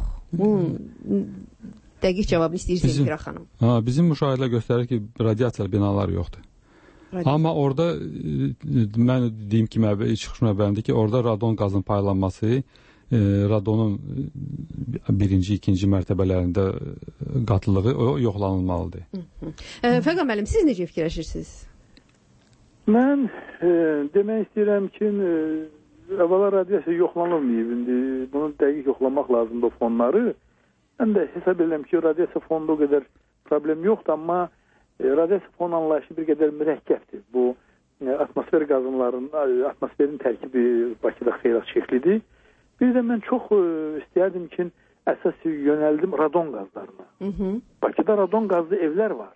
Dəqiq cavabını istəyirsiniz Zəfira xanım. Bizim müşahidələr göstərir ki, radiasiyalı binalar yoxdur. Amma orada mən deyim ki, çıxış məbəlində ki, orada radon qazının paylanması radonun birinci, ikinci mərtəbələrində qatılığı yoxlanılmalıdır. Fəqə müəllim, siz necə fikirləşirsiniz? Mən demək istəyirəm ki, əvvəla radiasiya yoxlanılmayıb. İndi bunu dəqiq yoxlamaq lazımdır o fonları. Mən də hesab edirəm ki, radiasiya fonunda o qədər problem yoxdur, amma radiasiya fon anlayışı bir qədər mürəkkəbdir. Bu atmosfer qazınların, atmosferin tərkibi Bakıda xeyli çeşidlidir. Bir də mən çox istəyərdim ki, əsas yönəldim radon qazlarına. Bakıda radon qazlı evlər var.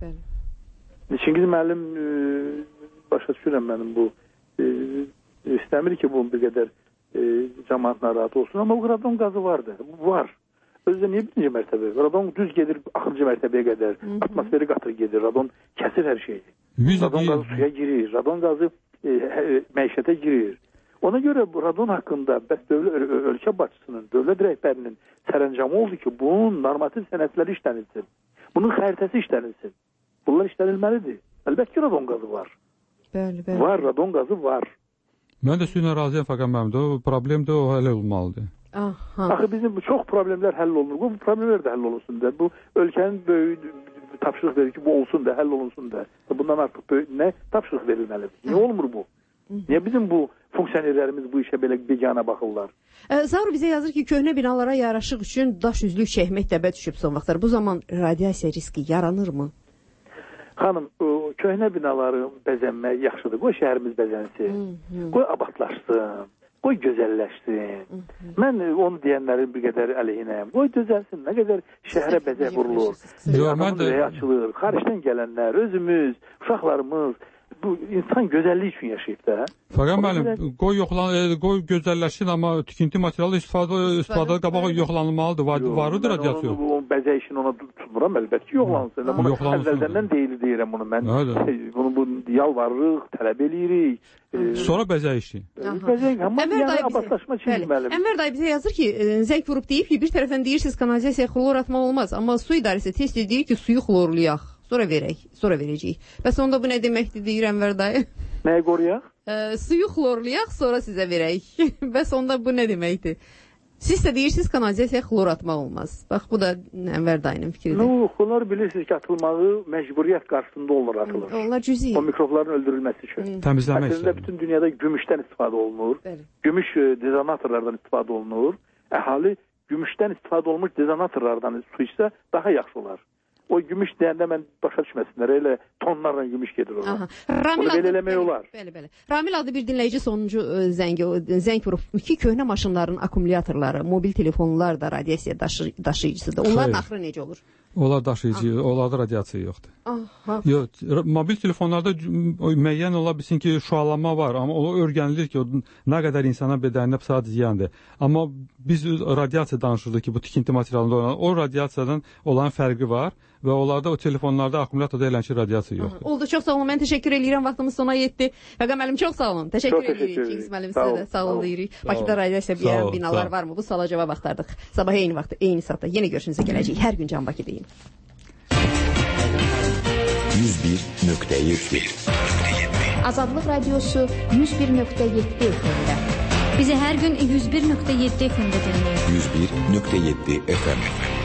Çingiz müəllim başa düşürəm mənim bu istəmir ki, bu bir qədər cəmaat narahat olsun, amma o radon qazı vardır. Var. Özdə niyə birinci mərtəbə? Radon düz gedir 6-cı mərtəbəyə qədər. Atmosferi qatır gedir. Radon kəsir hər şeyi. Radon qazı suya girir. Radon qazı məişətə girir. Ona görə radon haqqında bəs ölkə başçısının, dövlət rəhbərinin sərəncamı oldu ki, bunun normativ sənədləri işlənilsin. Bunun xəritəsi işlənilsin. Bunlar işlənilməlidir. Əlbəttə ki, radon qazı var. Bəli. Var, radon qazı var. Mən də sizinlə razıyam Fəqət müəllim. O problem də o həll olmalıdır. Axı bizim çox problemlər həll olunur. Bu problemlər də həll olunsun da. Bu ölkənin böyük tapşırıq verir ki, bu olsun da, həll olunsun da. Bundan artıq böyük nə tapşırıq verilməlidir? Niyə olmur bu? Niyə bizim bu funksionerlərimiz bu işə belə biganə baxırlar? Zaur bizə yazır ki, köhnə binalara yaraşıq üçün daş üzlük çəkmək dəbə düşüb son vaxtlar. Bu zaman radiasiya riski yaranırmı? Xanım, köhnə binaları bəzənmək yaxşıdır. Qoy şəhərimiz bəzənsin. Qoy abadlaşsın. Qoy gözəlləşsin. Mən onu deyənlərin bir qədər əleyhinəyəm. Qoy düzəlsin. Nə qədər şəhərə bəzək vurulur. Adamın ürəyi açılır. Xaricdən gələnlər, özümüz, uşaqlarımız bu insan gözəlliyi üçün yaşayıb da. Fəqət müəllim, qoy gözəlləşsin, amma tikinti materialı istifadədə qabağa yoxlanılmalıdır. Varıdır radiasiya. O bəzək işini ona tutmuram, əlbəttə ki, yoxlansın. Bunu əvvəldən deyirəm bunu mən. Bunu bu yalvarırıq, tələb eləyirik. Sonra bəzək işi. Ənvər dayı bizə yazır ki, zəng vurub deyib ki, bir tərəfdən deyirsiniz kanalizasiya xlor atmaq olmaz, amma su idarəsi tez-tez deyir ki, suyu xlorlayaq. Sonra verəcəyik. Bəs onda bu nə deməkdir deyir Ənvər dayı? Nəyi qoruyaq? Suyu xlorlayaq, sonra sizə verək. Bəs onda bu nə deməkdir? Siz də deyirsiniz kanalizasiya xlor atmaq olmaz. Bax, bu da Ənvər dayının fikridir. Xlor bilirsiniz ki, atılmağı məcburiyyət qarşısında olur atılır. Onlar cüzi. O mikrobların öldürülməsi üçün. Təmizləmək üçün. Əslində bütün dünyada gümüşdən istifadə olunur. Gümüş dezonatorlardan istifadə olunur. Əhali gümüşdən istifadə olmuş dezonatorlardan su içsə daha yaxşı olar. o gümüş deyəndə mən başa düşməsinlər, elə tonlarla gümüş gedir orada. Bunu belə eləmək olar. Bəli. Ramil adlı bir dinləyici sonuncu zəng vurub ki, köhnə maşınların akkumulyatorları, mobil telefonlar da radiasiya daşıyıcısıdır. Onların axırı necə olur? Onlar daşıyıcı, onlarda radiasiya yoxdur. Yox, mobil telefonlarda müəyyən ola bilsin ki, şüalanma var, amma o öyrənilir ki, o nə qədər insana bədəninə sadəcə ziyandır. Amma biz radiasiya danışırdıq ki, bu tikinti materialında olan, o radiasiyadan olan fərqi var və onlarda o telefonlarda akkumulyatorda eləncə radiasiya yoxdur. Oldu, çox sağ olun. Mən təşəkkür edirəm. Vaxtımız sona yetdi. Fəqət müəllim, çox sağ olun. Təşəkkür edirik. Çingiz müəllim sizə də sağ olun deyirik. Bakıda radiasiya bir binalar varmı? Bu suala cavab axtardıq. Sabah eyni vaxtda, eyni saatda yenə görüşünüzə gələcəyik. Hər gün Can Bakıdayım. 101.7 Azadlıq Radiosu 101.7 FM-də. Bizi hər gün 101.7 FM-də dinləyin. 101.7 FM.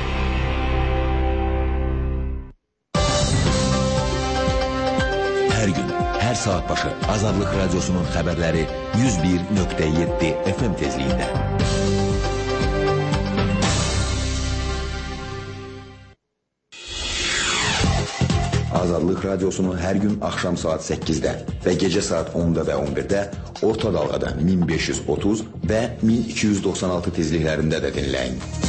Hər gün, hər saat başı Azadlıq Radiosunun xəbərləri 101.7 FM tezliyində. Azadlıq Radiosunun hər gün axşam saat 8-də və gecə saat 10-da və 11-də orta dalğada 1530 və 1296 tezliklərində də dinləyin.